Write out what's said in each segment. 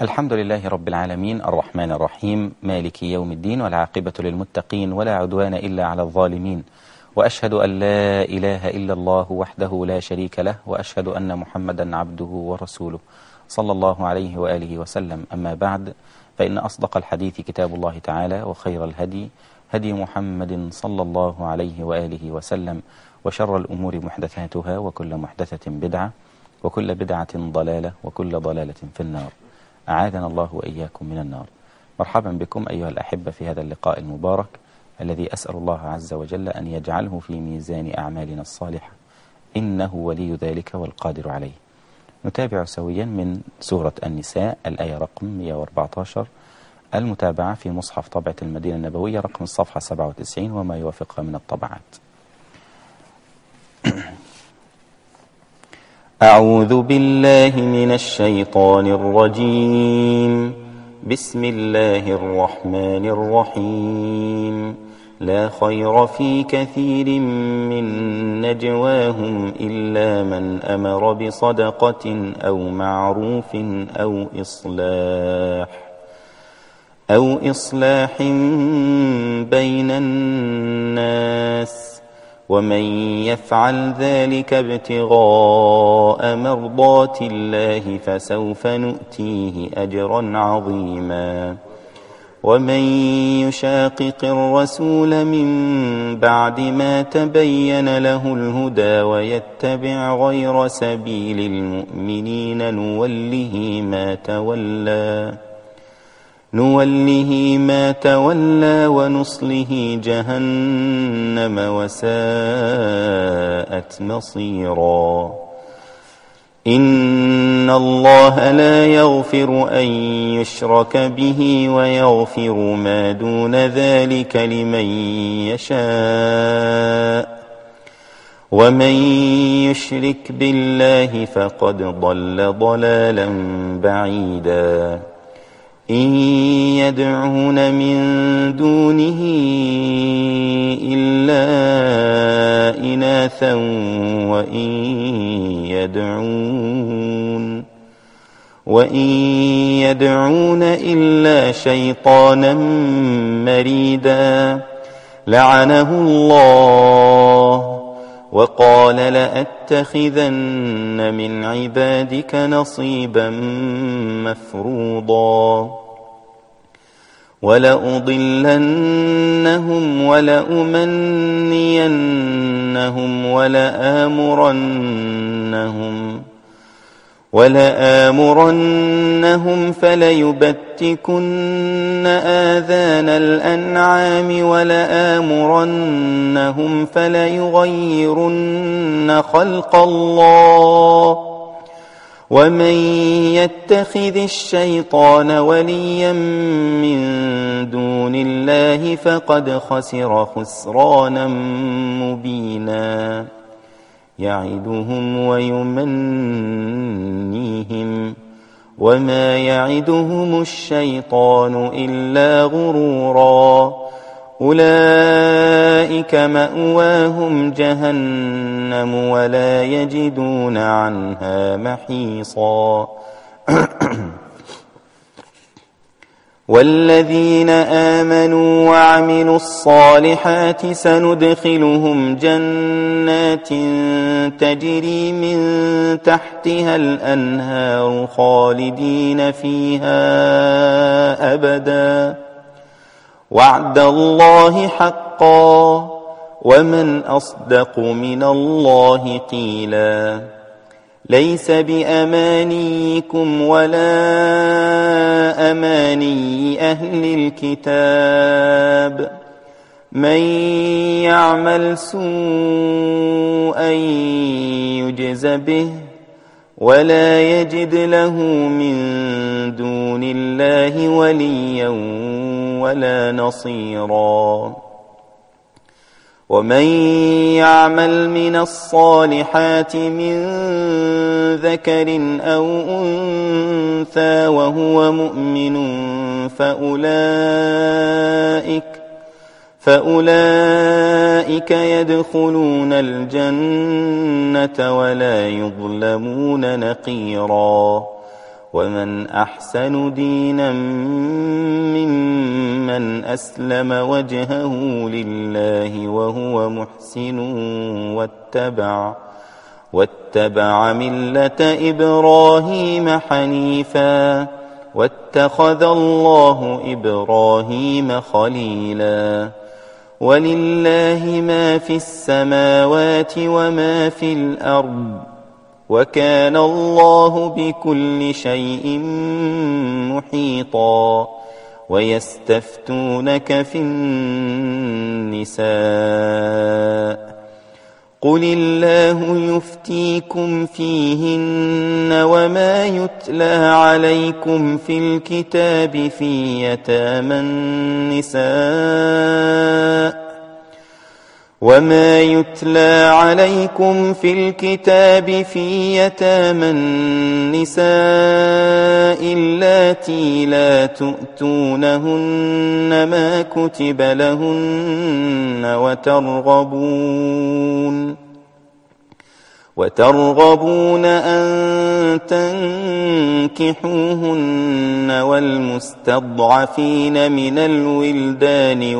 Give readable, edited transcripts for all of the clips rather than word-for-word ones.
الحمد لله رب العالمين الرحمن الرحيم مالك يوم الدين، والعاقبة للمتقين ولا عدوان إلا على الظالمين، وأشهد أن لا إله إلا الله وحده لا شريك له، وأشهد أن محمدا عبده ورسوله صلى الله عليه وآله وسلم. أما بعد، فإن أصدق الحديث كتاب الله تعالى، وخير الهدي هدي محمد صلى الله عليه وآله وسلم، وشر الأمور محدثاتها، وكل محدثة بدعة، وكل بدعة ضلالة، وكل ضلالة في النار. أعاذنا الله وإياكم من النار. مرحبا بكم أيها الأحبة في هذا اللقاء المبارك الذي أسأل الله عز وجل أن يجعله في ميزان أعمالنا الصالحة، إنه ولي ذلك والقادر عليه. نتابع سويا من سورة النساء الآية رقم 114، المتابعة في مصحف طبعة المدينة النبوية رقم الصفحة 97 وما يوافقها من الطبعات. أعوذ بالله من الشيطان الرجيم. بسم الله الرحمن الرحيم. لا خير في كثير من نجواهم إلا من أمر بصدقة أو معروف أو إصلاح بين الناس، ومن يفعل ذلك ابتغاء مرضات الله فسوف نؤتيه أجرا عظيما. ومن يشاقق الرسول من بعد ما تبين له الهدى ويتبع غير سبيل المؤمنين نوله ما تولى ونصله جهنم وساءت مصيرا. إن الله لا يغفر أن يشرك به ويغفر ما دون ذلك لمن يشاء، ومن يشرك بالله فقد ضل ضلالا بعيدا. إن يدعون من دونه إلا إناثا وإن يدعون إلا شيطانا مريدا لعنه الله وقال لأتخذن من عبادك نصيبا مفروضا. ولأضلنهم ولأمنينهم ولآمرنهم فليبتكن آذان الأنعام ولآمرنهم فليغيرن خلق الله. ومن يتخذ الشيطان وليا من دون الله فقد خسر خسرانا مبينا. يعدهم ويمنيهم وما يعدهم الشيطان إلا غرورا. أولئك مأواهم جهنم ولا يجدون عنها محيصا. والذين آمنوا وعملوا الصالحات سندخلهم جنات تجري من تحتها الأنهار خالدين فيها أبدا. وعد الله حقا، ومن أصدق من الله قيلا. ليس بأمانيكم ولا أماني أهل الكتاب. من يعمل سوءا يجز به ولا يجد له من دون الله وليا ولا نصيرا. ومن يعمل من الصالحات من ذكر أو أنثى وهو مؤمن فأولئك يدخلون الجنة ولا يظلمون نقيرا. ومن أحسن دينا ممن أسلم وجهه لله وهو محسن واتبع ملة إبراهيم حنيفا واتخذ الله إبراهيم خليلا ولله ما في السماوات وما في الأرض وكان الله بكل شيء محيطا ويستفتونك في النساء قل الله يفتيكم فيهن وما يتلى عليكم في الكتاب في يتامى النساء اللاتي لا تؤتونهن ما كتب لهن وترغبون أن تنكحوهن والمستضعفين من الولدان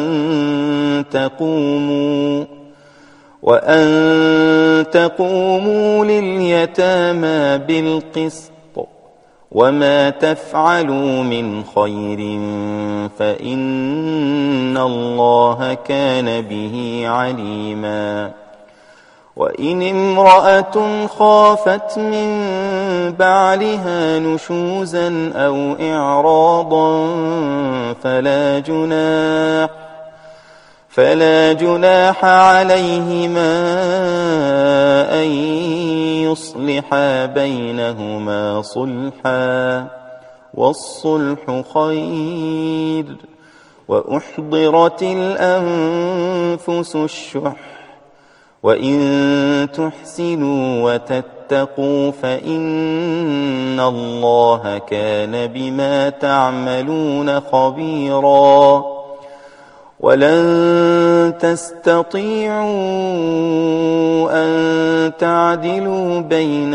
وأن تقوموا لليتامى بالقسط وما تفعلوا من خير فإن الله كان به عليما وإن امرأة خافت من بعلها نشوزا أو إعراضا فلا جناح عليهما أن يصلحا بينهما صلحا والصلح خير وأحضرت الأنفس الشح وإن تحسنوا وتتقوا فإن الله كان بما تعملون خبيرا ولن تستطيعوا أن تعدلوا بين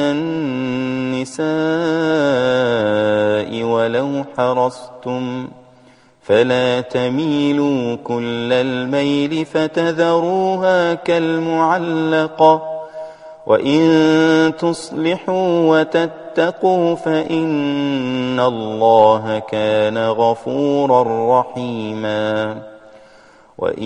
النساء ولو حرصتم فلا تميلوا كل الميل فتذروها كالمعلقة وإن تصلحوا وتتقوا فإن الله كان غفورا رحيما وإن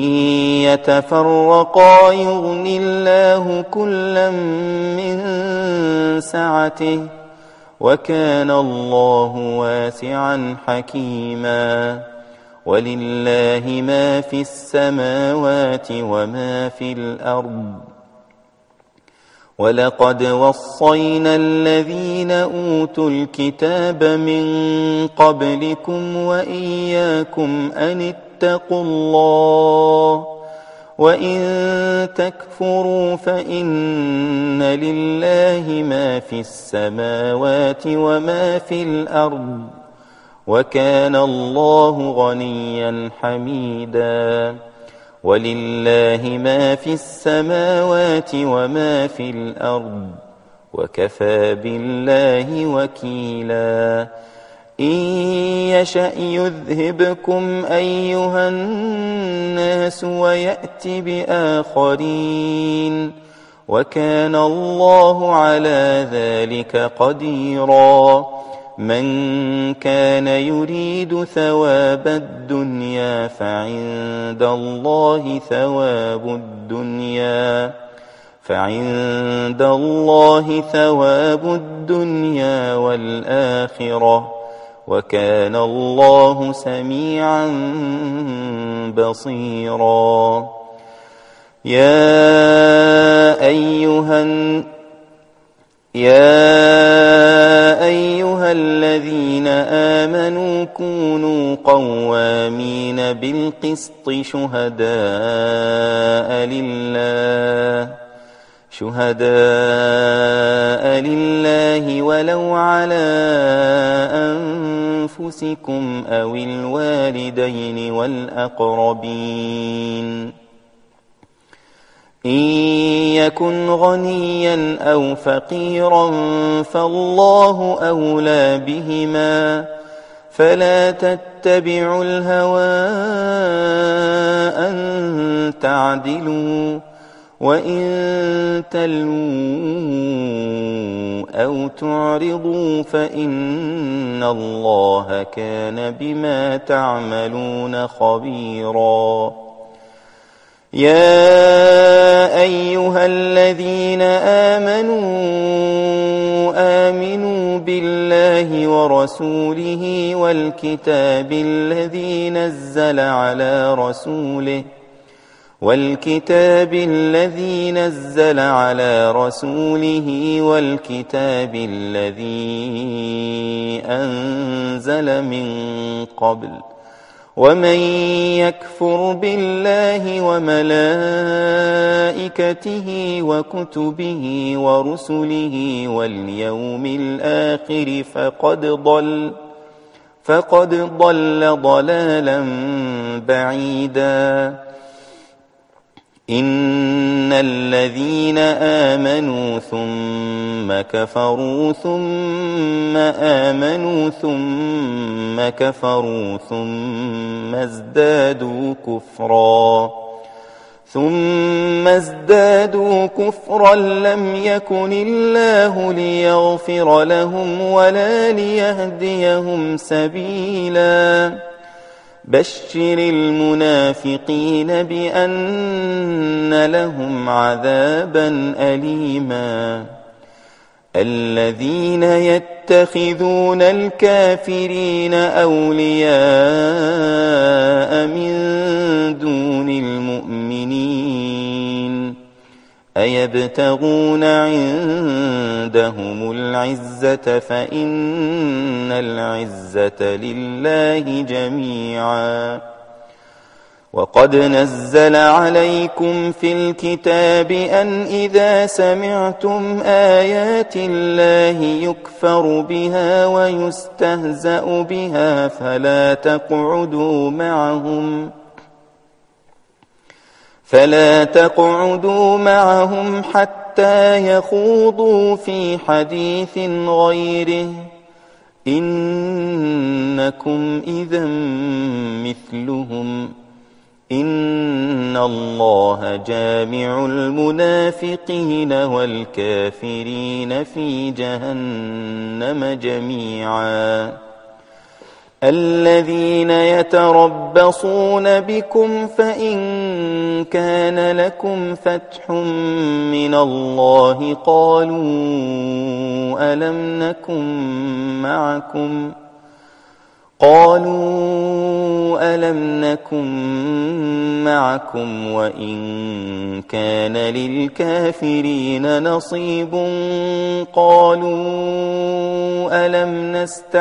يتفرقا يغن الله كلا من سعته وكان الله واسعا حكيما ولله ما في السماوات وما في الأرض ولقد وصينا الذين أوتوا الكتاب من قبلكم وإياكم أن اتقوا الله وإن تكفروا فإن لله ما في السماوات وما في الأرض وكان الله غنيا حميدا ولله ما في السماوات وما في الأرض وكفى بالله وكيلا إن يشأ يذهبكم أيها الناس ويأت بآخرين وكان الله على ذلك قديرا من كان يريد ثواب الدنيا فعند الله ثواب الدنيا والآخرة وكان الله سميعا بصيرا يا أيها الذين آمنوا كونوا قوامين بالقسط شهداء لله ولو على أنفسكم أو الوالدين والأقربين إن يكن غنيا أو فقيرا فالله أولى بهما فلا تتبعوا الهوى أن تعدلوا وإن تلووا أو تعرضوا فإن الله كان بما تعملون خبيرا. يا أيها الذين آمنوا بالله ورسوله والكتاب الذي نزل على رسوله والكتاب الذي أنزل من قبل ومن يكفر بالله وملائكته وكتبه ورسله واليوم الآخر فقد ضل ضلالا بعيدا. إن الذين آمنوا ثم كفروا ثم آمنوا ثم كفروا ثم ازدادوا كفرا لم يكن الله ليغفر لهم ولا ليهديهم سبيلا. بشر المنافقين بأن لهم عذابا أليما. الذين يتخذون الكافرين أولياء من دون المؤمنين أيبتغون عندهم العزة فإن العزة لله جميعا. وقد نزل عليكم في الكتاب أن إذا سمعتم آيات الله يكفر بها ويستهزأ بها فلا تقعدوا معهم حتى يخوضوا في حديث غيره إنكم إذا مثلهم إن الله جامع المنافقين والكافرين في جهنم جميعا. الذين يتربصون بكم فإن كان لكم فتح من الله قالوا ألم نكن معكم وإن كان للكافرين نصيب قالوا ألم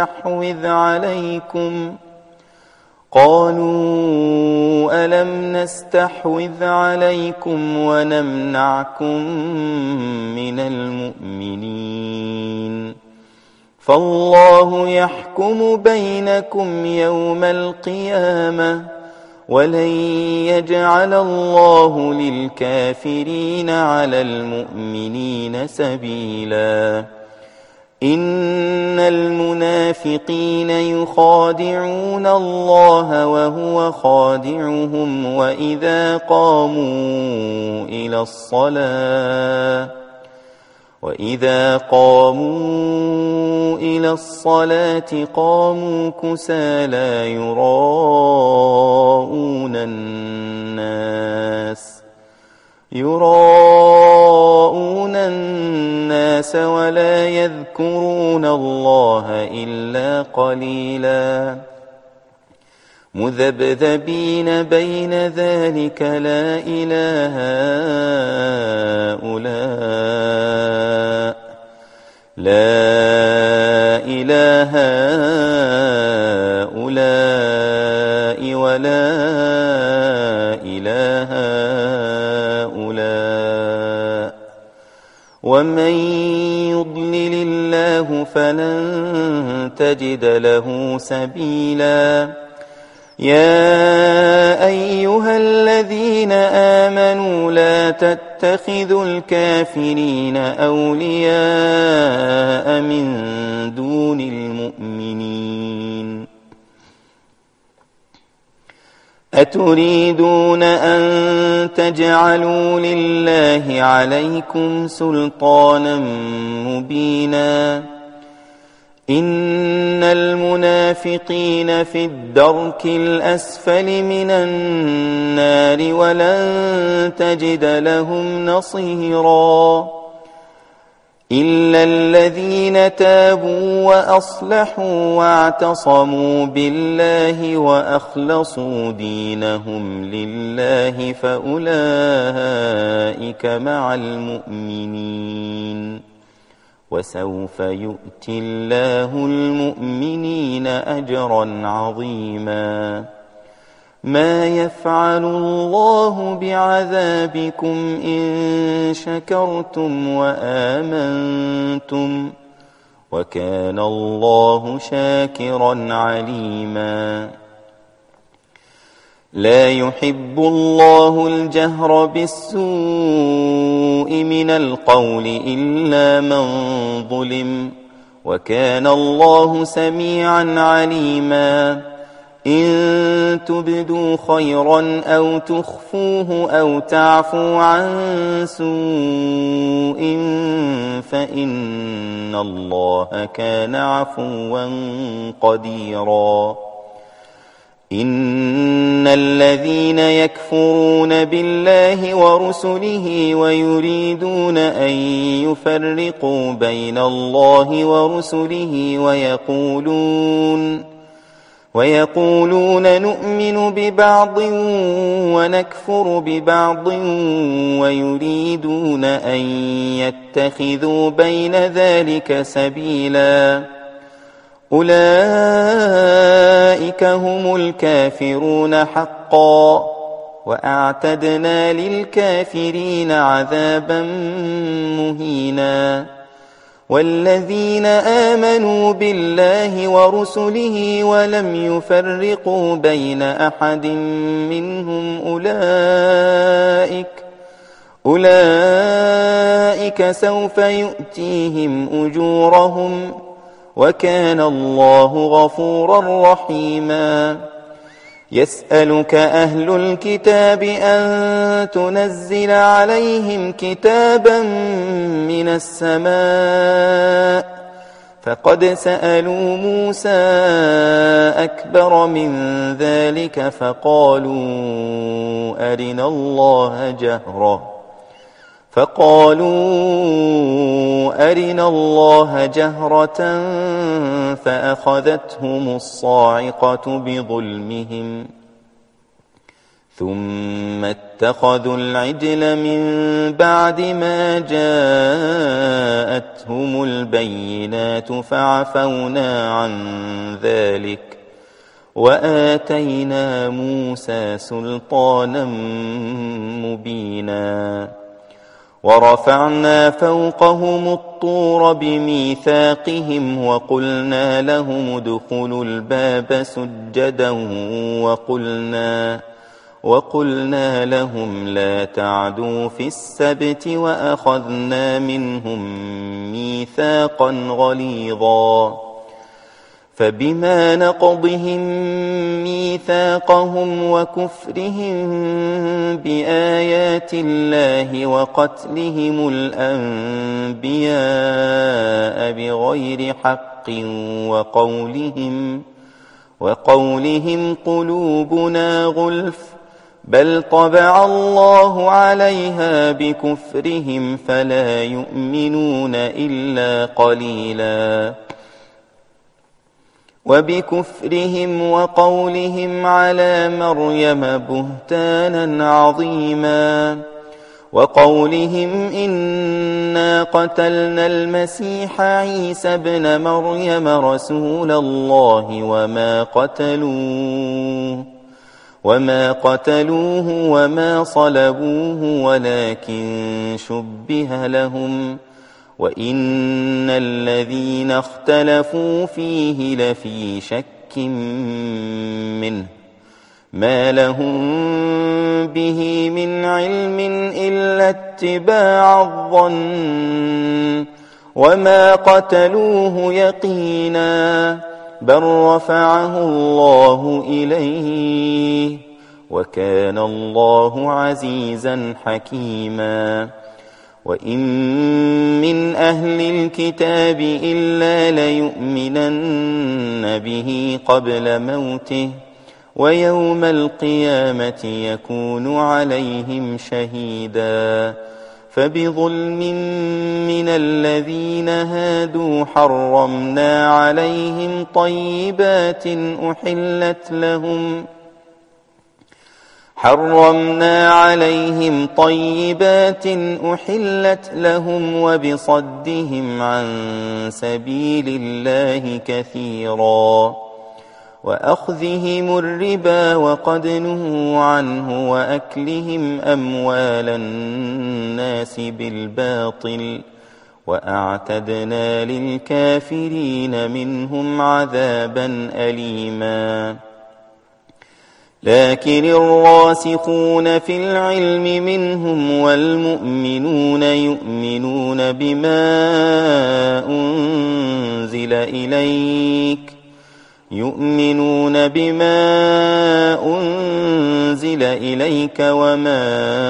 نستحوذ عليكم ونمنعكم من المؤمنين فالله يحكم بينكم يوم القيامة ولن يجعل الله للكافرين على المؤمنين سبيلا. إن المنافقين يخادعون الله وهو خادعهم وإذا قاموا إلى الصلاة قاموا كسالى يراءون الناس ولا يذكرون الله إلا قليلا. مذبذبين بين ذلك لا إله هؤلاء ولا إله هؤلاء ومن يضلل الله فلن تجد له سبيلا. يا أيها الذين آمنوا لا تتبعوا تتخذوا الكافرين أولياء من دون المؤمنين أتريدون أن تجعلوا لله عليكم سلطانا مبينا إن المنافقين في الدرك الأسفل من النار ولن تجد لهم نصيرا إلا الذين تابوا وأصلحوا واعتصموا بالله وأخلصوا دينهم لله فأولئك مع المؤمنين وسوف يؤتي الله المؤمنين أجرا عظيما ما يفعل الله بعذابكم إن شكرتم وآمنتم وكان الله شاكرا عليما لا يحب الله الجهر بالسوء من القول إلا من ظلم وكان الله سميعا عليما إن تبدوا خيرا أو تخفوه أو تعفوا عن سوء فإن الله كان عفوا قديرا إن الذين يكفرون بالله ورسله ويريدون أن يفرقوا بين الله ورسله ويقولون نؤمن ببعض ونكفر ببعض ويريدون أن يتخذوا بين ذلك سبيلا أولئك هم الكافرون حقا وأعتدنا للكافرين عذابا مهينا والذين آمنوا بالله ورسله ولم يفرقوا بين أحد منهم أولئك سوف يؤتيهم أجورهم وكان الله غفورا رحيما يسألك أهل الكتاب أن تنزل عليهم كتابا من السماء فقد سألوا موسى أكبر من ذلك فقالوا أرنا الله جهرة فأخذتهم الصاعقة بظلمهم ثم اتخذوا العجل من بعد ما جاءتهم البينات فعفونا عن ذلك وآتينا موسى سلطانا مبينا ورفعنا فوقهم الطور بميثاقهم وقلنا لهم ادخلوا الباب سجدا وقلنا لهم لا تعدوا في السبت وأخذنا منهم ميثاقا غليظا فبما نقضهم ميثاقهم وكفرهم بآيات الله وقتلهم الأنبياء بغير حق وقولهم قلوبنا غلف بل طبع الله عليها بكفرهم فلا يؤمنون إلا قليلا وبكفرهم وقولهم على مريم بهتانا عظيما وقولهم إنا قتلنا المسيح عيسى ابن مريم رسول الله وما قتلوه وما صلبوه ولكن شبه لهم وإن الذين اختلفوا فيه لفي شك منه ما لهم به من علم إلا إلا اتباع الظن وما قتلوه يقينا بل رفعه الله إليه وكان الله عزيزا حكيما وإن من أهل الكتاب إلا ليؤمنن به قبل موته ويوم القيامة يكون عليهم شهيدا فبظلم من الذين هادوا حرمنا عليهم طيبات أحلت لهم وبصدهم عن سبيل الله كثيرا وأخذهم الربا وقد نهوا عنه وأكلهم أموال الناس بالباطل وأعتدنا للكافرين منهم عذابا أليما لكن الراسخون في العلم منهم والمؤمنون يؤمنون بما أنزل إليك وما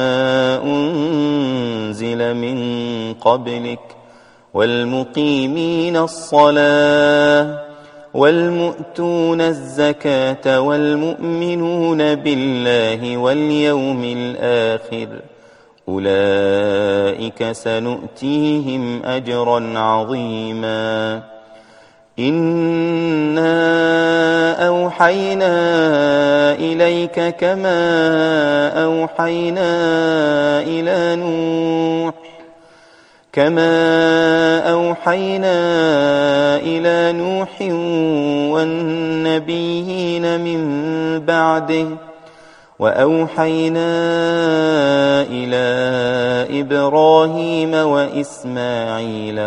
أنزل من قبلك والمقيمين الصلاة والمؤتون الزكاة والمؤمنون بالله واليوم الآخر أولئك سنؤتيهم أجرا عظيما إنا أوحينا إليك كما أوحينا إلى نوح والنبيين من بعده وأوحينا إلى إبراهيم وإسماعيل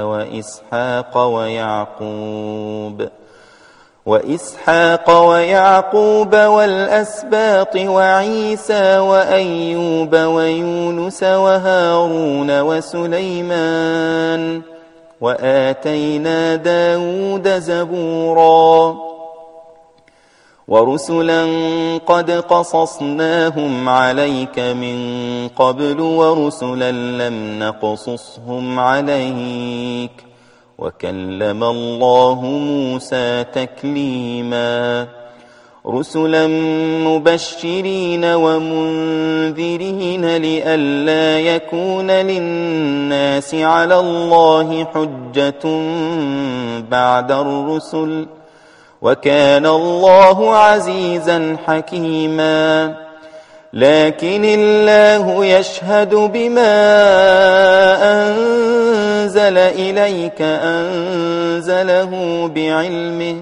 وإسحاق ويعقوب والأسباط وعيسى وأيوب ويونس وهارون وسليمان وآتينا داود زبورا ورسلا قد قصصناهم عليك من قبل ورسلا لم نقصصهم عليك وكلم الله موسى تكليما رسلا مبشرين ومنذرين لئلا يكون للناس على الله حجة بعد الرسل وكان الله عزيزا حكيما لكن الله يشهد بما أنزل إليك أنزله بعلمه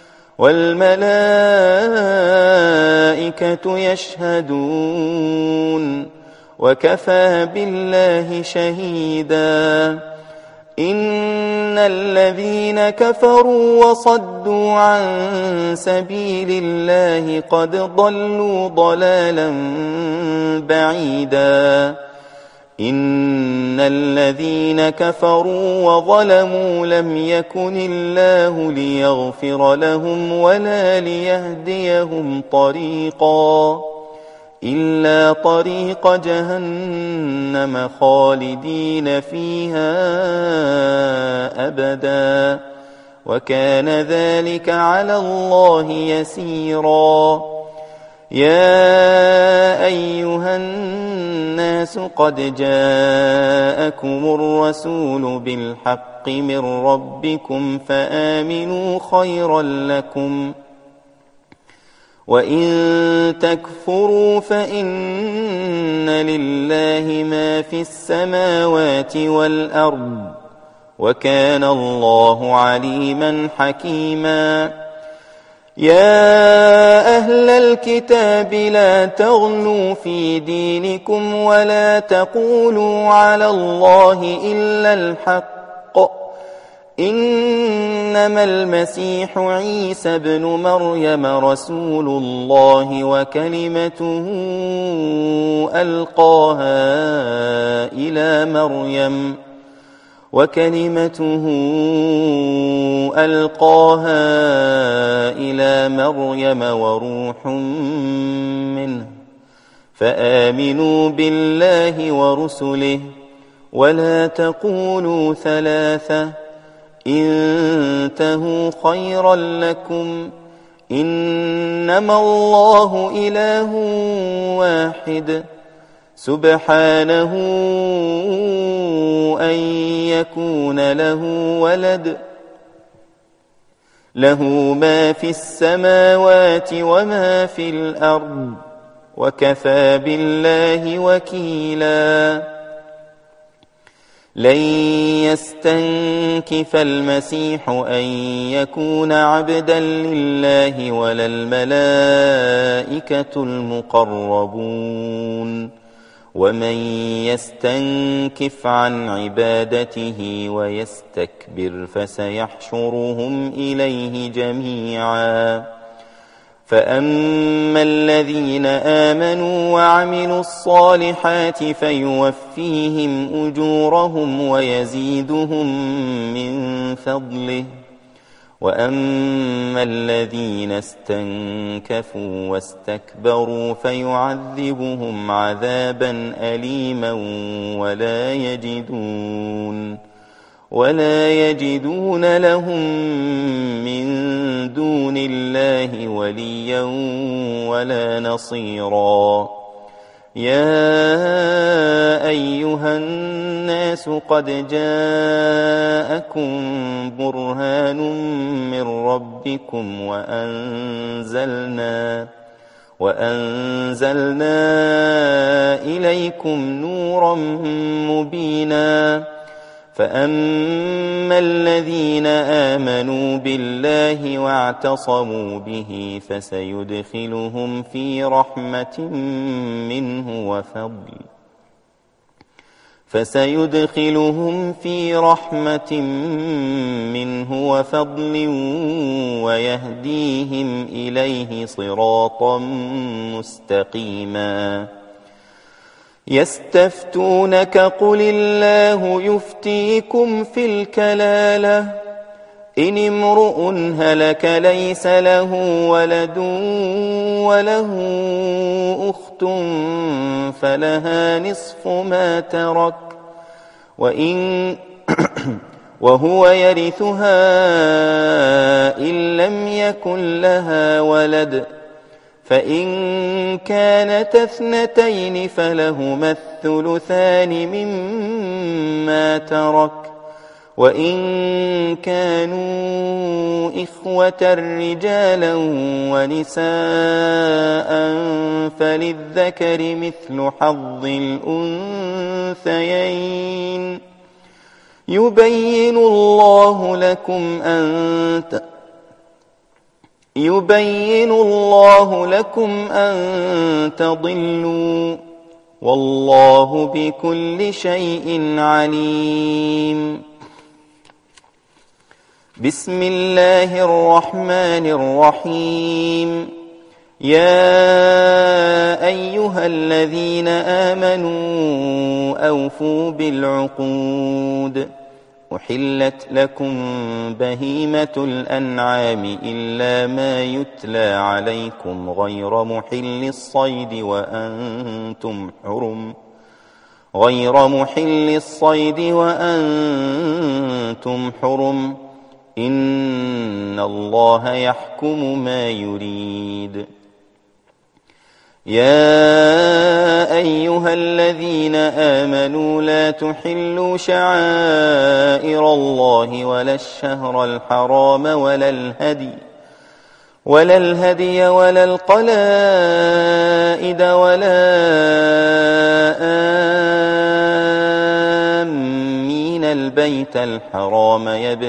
والملائكة يشهدون وكفى بالله شهيدا إن الذين كفروا وصدوا عن سبيل الله قد ضلوا ضلالا بعيدا إن الذين كفروا وظلموا لم يكن الله ليغفر لهم ولا ليهديهم طريقا إلا طريق جهنم خالدين فيها أبدا وكان ذلك على الله يسيرا يا أيها الناس قد جاءكم الرسول بالحق من ربكم فآمنوا خيرا لكم وإن تكفروا فإن لله ما في السماوات والأرض وكان الله عليما حكيما يا أهل الكتاب لا تغلوا في دينكم ولا تقولوا على الله إلا الحق إنما المسيح عيسى ابن مريم رسول الله وكلمته ألقاها إلى مريم وروح منه، فآمنوا بالله ورسله، ولا تقولوا ثلاثة، انتهوا خيرا لكم، إنما الله إله واحد، سبحانه أن يكون له ولد، له ما في السماوات وما في الأرض، وكفى بالله وكيلا. لن يستنكف المسيح أن يكون عبدا لله ولا الملائكة المقربون، ومن يستنكف عن عبادته ويستكبر فسيحشرهم إليه جميعا. فأما الذين آمنوا وعملوا الصالحات فيوفيهم أجورهم ويزيدهم من فضله، وأما الذين استنكفوا واستكبروا فيعذبهم عذابا أليما ولا يجدون لهم من دون الله وليا ولا نصيرا. يا أيها الناس قد جاءكم برهان من ربكم وأنزلنا إليكم نورا مبينا. فأما الذين آمنوا بالله واعتصموا به فسيدخلهم في رحمة منه وفضل ويهديهم إليه صراطا مستقيما. يستفتونك قل الله يفتيكم في الكلالة، إن امرؤ هلك ليس له ولد وله أخت فلها نصف ما ترك وهو يرثها إن لم يكن لها ولد، فإن كانت اثنتين فلهما الثلثان مما ترك، وإن كانوا إخوة رجالا ونساء فللذكر مثل حظ الأنثيين. يبين الله لكم أن تضلوا، والله بكل شيء عليم. بسم الله الرحمن الرحيم. يا أيها الذين آمنوا أوفوا بالعقود، أحلت لكم بهيمة الأنعام إلا ما يتلى عليكم غير محل الصيد وأنتم حرم، إن الله يحكم ما يريد. يا أيها الذين آمنوا لا تحلوا شعائر الله ولا الشهر الحرام ولا الهدي ولا القلائد ولا آمين البيت الحرام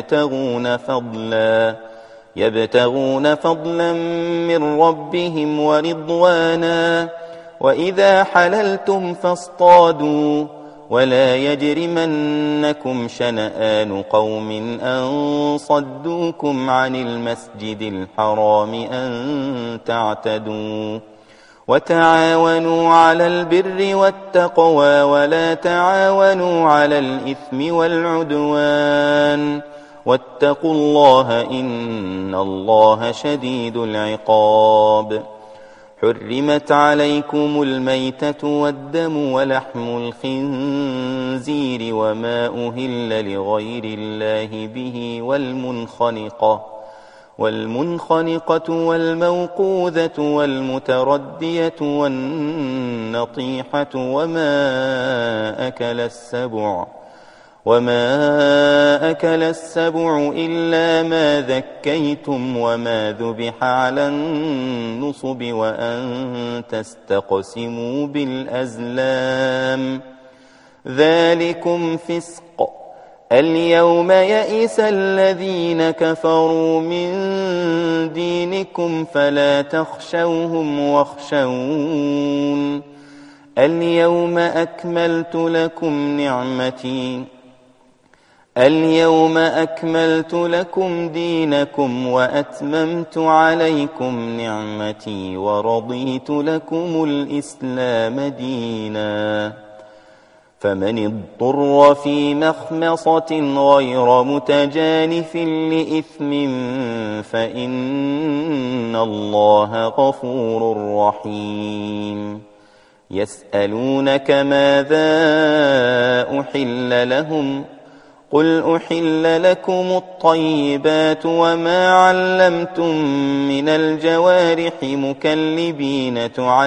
يبتغون فضلا من ربهم ورضوانا. وإذا حللتم فاصطادوا، ولا يجرمنكم شنآن قوم أن صدوكم عن المسجد الحرام أن تعتدوا وتعاونوا على البر والتقوى ولا تعاونوا على الإثم والعدوان واتقوا الله إن الله شديد العقاب. حرمت عليكم الميتة والدم ولحم الخنزير وما أهل لغير الله به والمنخنقة والموقوذة والمتردية والنطيحة وما أكل السبع إلا ما ذكيتم وما ذبح على النصب وأن تستقسموا بالأزلام ذلكم فسق. اليوم يئس الذين كفروا من دينكم فلا تخشوهم واخشون. اليوم أكملت لكم دينكم وأتممت عليكم نعمتي ورضيت لكم الإسلام دينا. فمن اضطر في مخمصة غير متجانف لإثم فإن الله غفور رحيم. يسألونك ماذا أحل لهم قل أحل لكم الطيبات وما علمتم من الجوارح مكلبين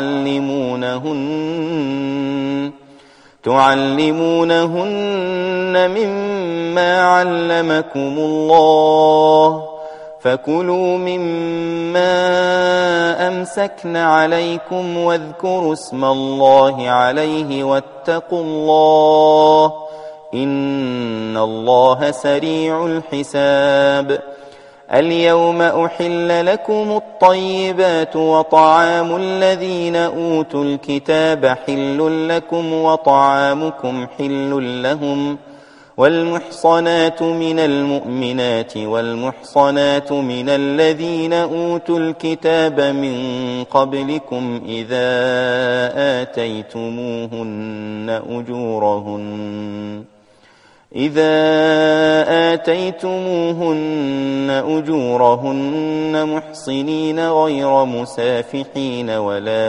تعلمونهن مما علمكم الله فكلوا مما أمسكن عليكم واذكروا اسم الله عليه واتقوا الله إن الله سريع الحساب. اليوم أحل لكم الطيبات وطعام الذين أوتوا الكتاب حل لكم وطعامكم حل لهم والمحصنات من المؤمنات والمحصنات من الذين أوتوا الكتاب من قبلكم إذا آتيتموهن أجورهن محصنين غير مسافحين ولا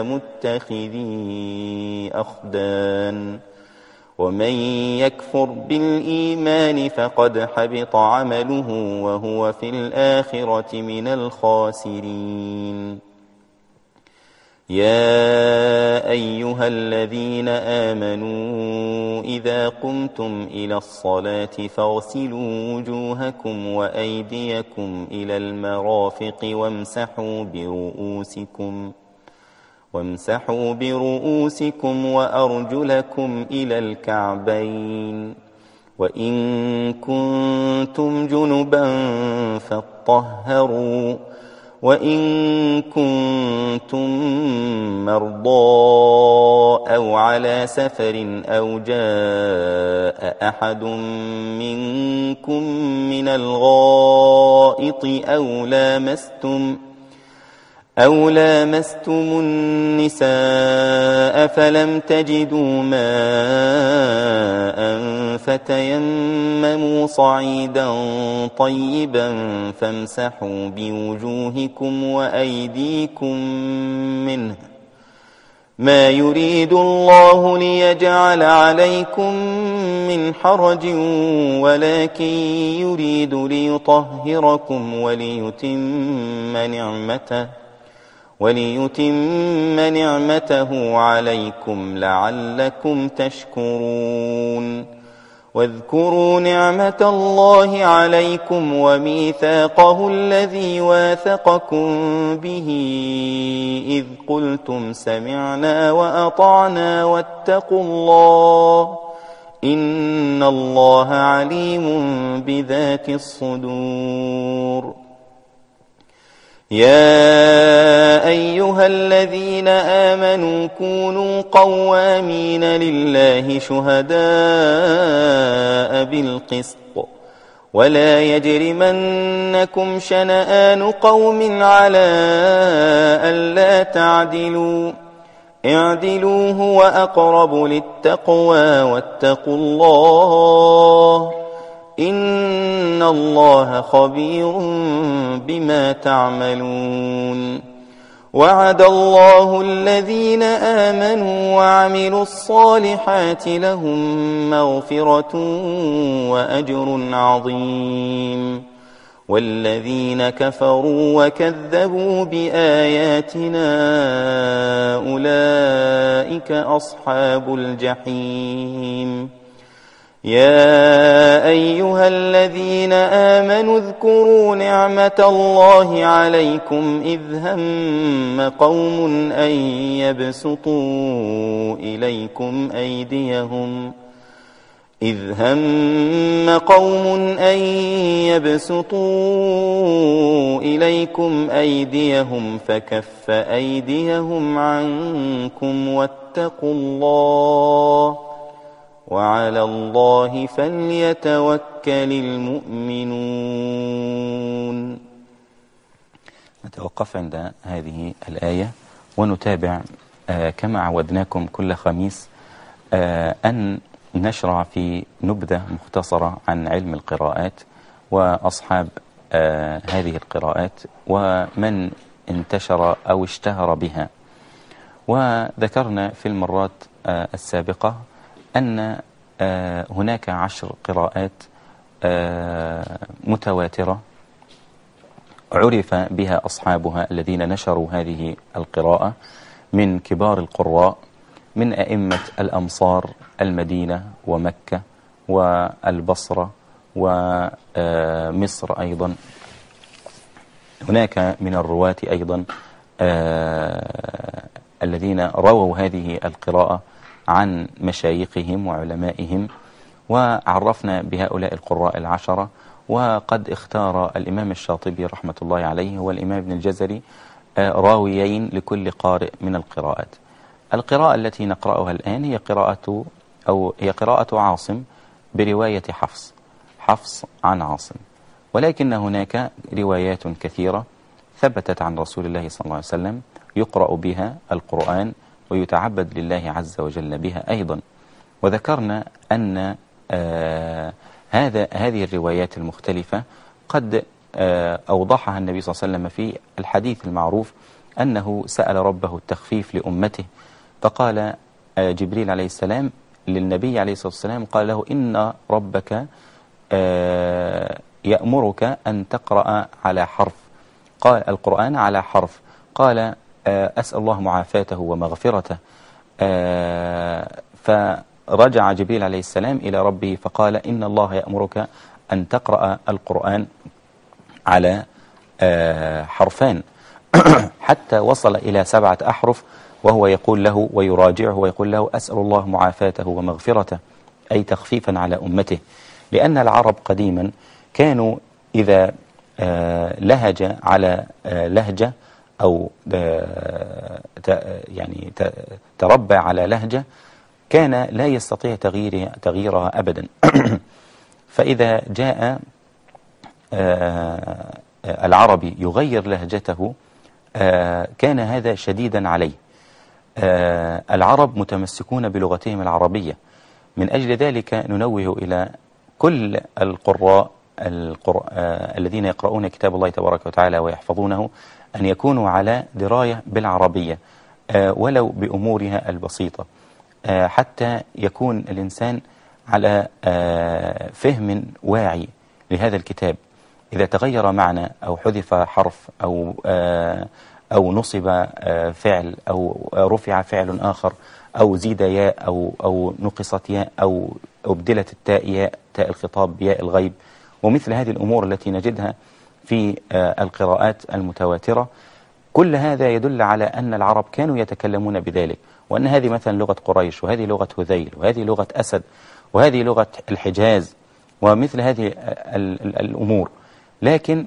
متخذي أخدان ومن يكفر بالإيمان فقد حبط عمله وهو في الآخرة من الخاسرين. يا أيها الذين آمنوا إذا قمتم إلى الصلاة فاغسلوا وجوهكم وأيديكم إلى المرافق وامسحوا برؤوسكم وأرجلكم إلى الكعبين وإن كنتم جنبا فاطهروا وإن كنتم مرضى أو على سفر أو جاء أحد منكم من الغائط أو لامستم النساء فلم تجدوا ماء فتيمموا صعيدا طيبا فامسحوا بوجوهكم وأيديكم منه ما يريد الله ليجعل عليكم من حرج ولكن يريد ليطهركم وليتم نعمته عليكم لعلكم تشكرون. واذكروا نعمة الله عليكم وميثاقه الذي واثقكم به إذ قلتم سمعنا وأطعنا واتقوا الله إن الله عليم بذات الصدور. يا أيها الذين آمنوا كونوا قوامين لله شهداء بالقسط ولا يجرمنكم شنآن قوم على ألا تعدلوا اعدلوا هو أقرب للتقوى واتقوا الله إن الله خبير بما تعملون وعد الله الذين آمنوا وعملوا الصالحات لهم مغفرة وأجر عظيم والذين كفروا وكذبوا بآياتنا أولئك أصحاب الجحيم يا أيها الذين آمنوا اذكروا نعمة الله عليكم إذ هم قوم أن يبسطوا إليكم أيديهم فكف أيديهم عنكم واتقوا الله وعلى الله فليتوكل المؤمنون. نتوقف عند هذه الآية ونتابع كما عودناكم كل خميس أن نشرع في نبذة مختصرة عن علم القراءات وأصحاب هذه القراءات ومن انتشر أو اشتهر بها. وذكرنا في المرات السابقة أن هناك 10 قراءات متواترة عرف بها أصحابها الذين نشروا هذه القراءة من كبار القراء من أئمة الأمصار المدينة ومكة والبصرة ومصر أيضا. هناك من الرواة أيضا الذين رووا هذه القراءة عن مشايخهم وعلمائهم، وعرفنا بهؤلاء القراء 10، وقد اختار الإمام الشاطبي رحمة الله عليه والإمام ابن الجزري راويين لكل قارئ من القراءات. القراءة التي نقرأها الآن هي قراءة عاصم برواية حفص عن عاصم، ولكن هناك روايات كثيرة ثبتت عن رسول الله صلى الله عليه وسلم يقرأ بها القرآن ويتعبد لله عز وجل بها أيضا. وذكرنا أن هذه الروايات المختلفة قد أوضحها النبي صلى الله عليه وسلم في الحديث المعروف أنه سأل ربه التخفيف لأمته، فقال جبريل عليه السلام للنبي عليه الصلاة والسلام قال له إن ربك يأمرك أن تقرأ على حرف، قال القرآن على حرف، قال أسأل الله معافاته ومغفرته. فرجع جبريل عليه السلام إلى ربه فقال إن الله يأمرك أن تقرأ القرآن على حرفان حتى وصل إلى 7 أحرف، وهو يقول له ويراجعه ويقول له أسأل الله معافاته ومغفرته، أي تخفيفا على أمته. لأن العرب قديما كانوا إذا لهج على لهجة أو يعني تربى على لهجة كان لا يستطيع تغييرها أبدا فإذا جاء العربي يغير لهجته كان هذا شديدا عليه. العرب متمسكون بلغتهم العربية، من أجل ذلك ننوه إلى كل القراء الذين يقرؤون كتاب الله تبارك وتعالى ويحفظونه أن يكونوا على دراية بالعربية ولو بأمورها البسيطة، حتى يكون الإنسان على فهم واعي لهذا الكتاب. إذا تغير معنى أو حذف حرف أو نصب فعل أو رفع فعل آخر أو زيد ياء أو نقصت ياء أو أبدلت التاء ياء، تاء الخطاب بياء الغيب، ومثل هذه الأمور التي نجدها في القراءات المتواترة، كل هذا يدل على أن العرب كانوا يتكلمون بذلك، وأن هذه مثلا لغة قريش، وهذه لغة هذيل، وهذه لغة أسد، وهذه لغة الحجاز، ومثل هذه الأمور. لكن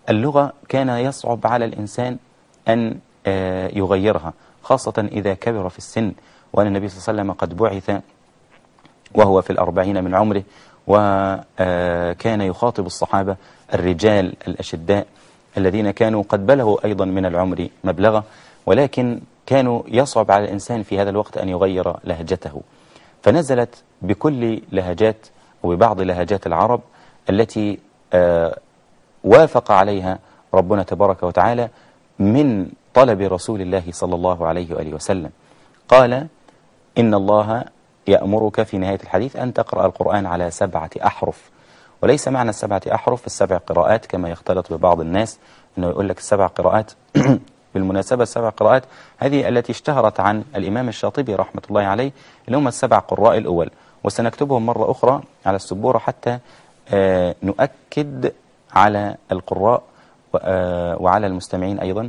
اللغة كان يصعب على الإنسان أن يغيرها، خاصة إذا كبر في السن، وأن النبي صلى الله عليه وسلم قد بعث وهو في 40 من عمره، وكان يخاطب الصحابة الرجال الأشداء الذين كانوا قد بلغوا أيضا من العمر مبلغه، ولكن كانوا يصعب على الإنسان في هذا الوقت أن يغير لهجته، فنزلت بكل لهجات وبعض لهجات العرب التي وافق عليها ربنا تبارك وتعالى من طلب رسول الله صلى الله عليه وآله وسلم. قال: إن الله يأمرك في نهاية الحديث أن تقرأ القرآن على 7 أحرف. وليس معنى 7 أحرف 7 قراءات كما يختلط ببعض الناس، أنه يقول لك 7 قراءات. بالمناسبة 7 قراءات هذه التي اشتهرت عن الإمام الشاطبي رحمة الله عليه، اللي هم 7 قراء الأول، وسنكتبهم مرة أخرى على السبورة حتى نؤكد على القراء وعلى المستمعين أيضا،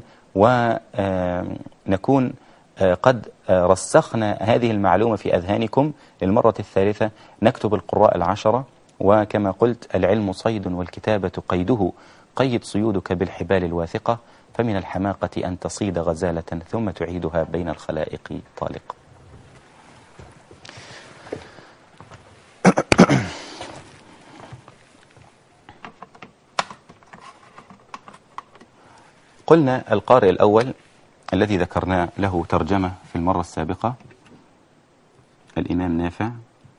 ونكون قد رسخنا هذه المعلومة في أذهانكم. للمرة الثالثة نكتب القراء 10، وكما قلت: العلم صيد والكتابة قيده، قيد صيودك بالحبال الواثقة، فمن الحماقة أن تصيد غزالة ثم تعيدها بين الخلائق طالق. قلنا القارئ الأول الذي ذكرنا له ترجمة في المرة السابقة الإمام نافع،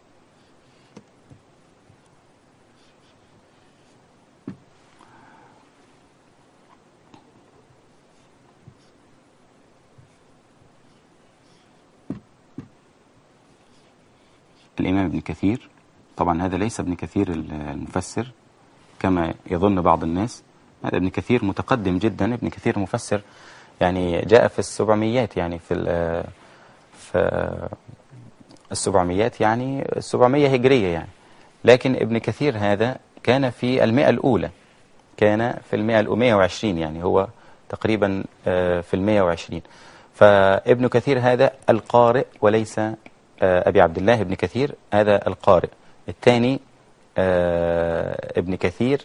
الإمام ابن كثير. طبعا هذا ليس ابن كثير المفسر كما يظن بعض الناس، هذا ابن كثير متقدم جدا، ابن كثير مفسر يعني جاء في 700، يعني في 700 يعني 700 هجرية يعني، لكن ابن كثير هذا كان في 100 الأولى، كان في 120 يعني هو تقريبا في 120. فابن كثير هذا القارئ وليس أبي عبد الله ابن كثير، هذا القارئ الثاني. ابن كثير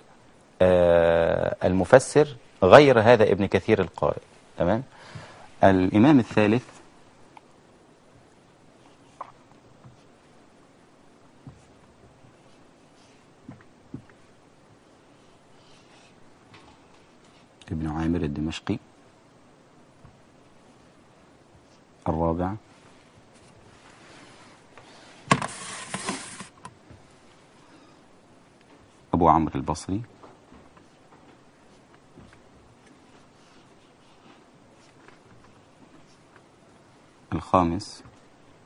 المفسر غير هذا ابن كثير القارئ. تمام. الإمام الثالث ابن عامر الدمشقي. الرابع أبو عمرو البصري. الخامس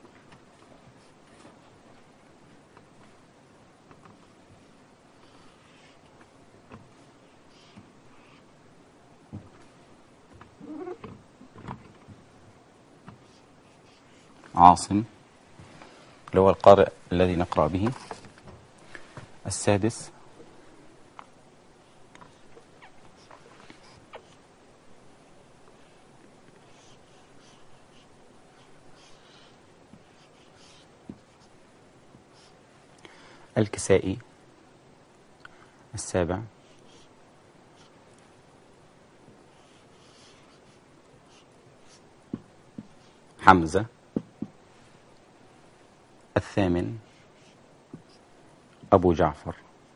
عاصم اللي هو القارئ الذي نقرأ به. السادس الكسائي. السابع حمزة. الثامن أبو جعفر.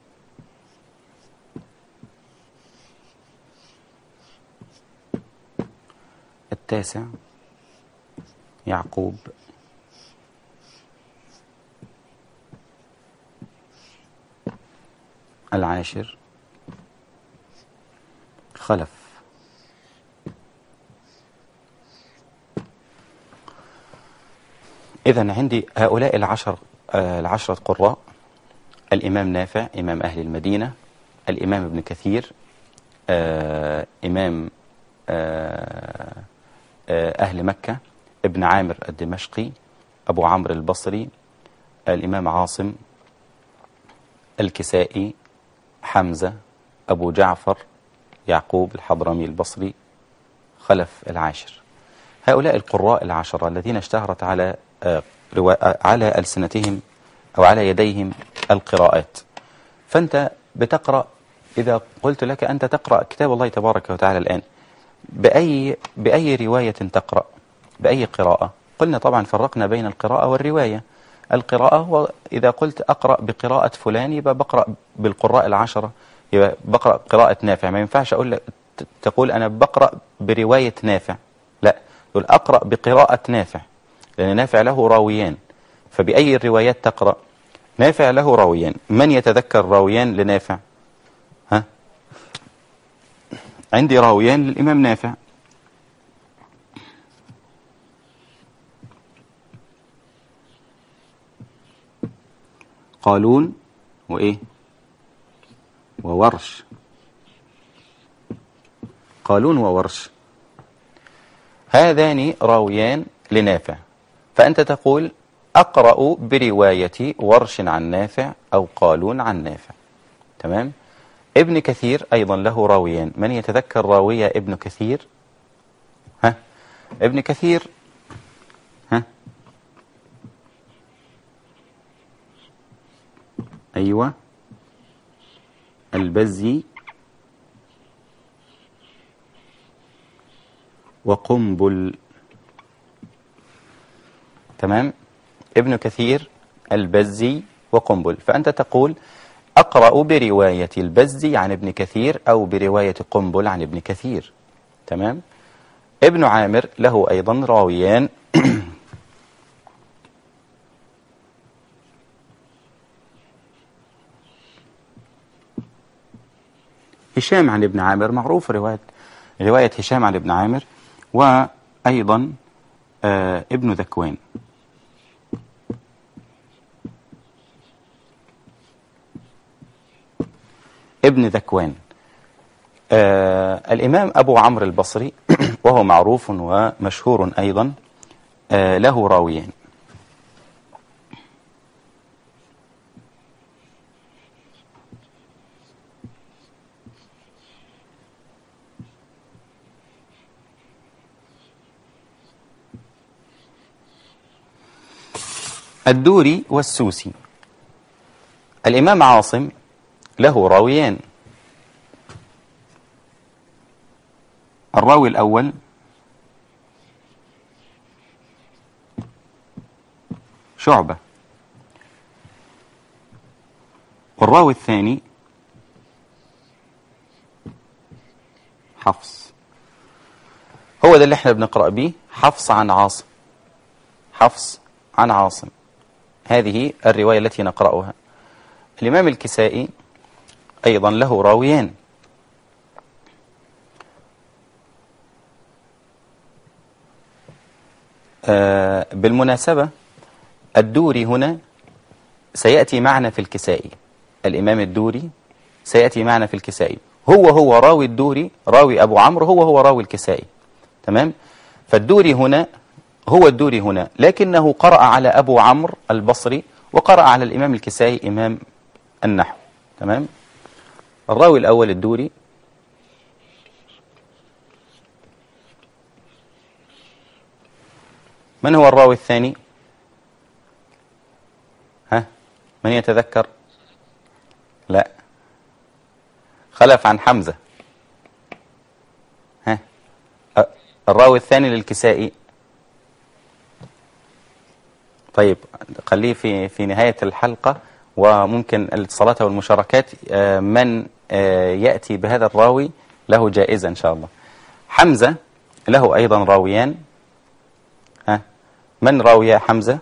التاسع يعقوب. العاشر خلف. إذن عندي هؤلاء العشرة قراء: الإمام نافع إمام أهل المدينة، الإمام ابن كثير إمام أهل مكة، ابن عامر الدمشقي، أبو عمرو البصري، الإمام عاصم، الكسائي، حمزة، أبو جعفر، يعقوب الحضرمي البصري، خلف العاشر. هؤلاء القراء العشرة الذين اشتهرت على ألسنتهم أو على يديهم القراءات. فأنت بتقرأ إذا قلت لك أنت تقرأ كتاب الله تبارك وتعالى الآن بأي رواية تقرأ، بأي قراءة؟ قلنا طبعا فرقنا بين القراءة والرواية. القراءة إذا قلت أقرأ بقراءة فلان يبقى بقرأ بالقراء العشرة، يبقى بقرأ قراءة نافع. ما ينفعش أقول لك تقول أنا بقرأ برواية نافع، لا، يقول أقرأ بقراءة نافع، لأن نافع له راويان. فبأي الروايات تقرأ؟ نافع له راويان، من يتذكر راويان لنافع؟ ها؟ عندي راويان للإمام نافع، قالون وإيه وورش. قالون وورش هذان راويان لنافع، فأنت تقول أقرأ برواية ورش عن نافع أو قالون عن نافع. تمام. ابن كثير أيضا له راويان، من يتذكر راوية ابن كثير؟ ها؟ ابن كثير، ها؟ أيوة، البزي وقنبل. تمام. ابن كثير، البزي وقنبل. فأنت تقول أقرأ برواية البزي عن ابن كثير أو برواية قنبل عن ابن كثير. تمام. ابن عامر له أيضا راويان هشام عن ابن عامر، معروف رواية هشام عن ابن عامر، وأيضا ابن ذكوان. ابن ذكوان الإمام أبو عمرو البصري وهو معروف ومشهور أيضا، له راويان. الدوري والسوسي. الإمام عاصم له راويان، الراوي الأول شعبة، والراوي الثاني حفص. هو ده اللي احنا بنقرأ به، حفص عن عاصم، حفص عن عاصم، هذه الرواية التي نقرأها. الإمام الكسائي أيضا له راويان، بالمناسبة الدوري هنا سيأتي معنا في الكسائي، الإمام الدوري سيأتي معنا في الكسائي، هو راوي الدوري، راوي أبو عمرو هو راوي الكسائي. تمام. فالدوري هنا هو الدوري هنا، لكنه قرأ على أبو عمرو البصري وقرأ على الإمام الكسائي إمام النحو. تمام. الراوي الأول الدوري، من هو الراوي الثاني؟ ها؟ من يتذكر؟ لا، خلف عن حمزة. ها؟ الراوي الثاني للكسائي. طيب خليه في نهاية الحلقة، وممكن الاتصالات والمشاركات، من يأتي بهذا الراوي له جائزة إن شاء الله. حمزة له أيضا راويان، ها؟ من راوي حمزة؟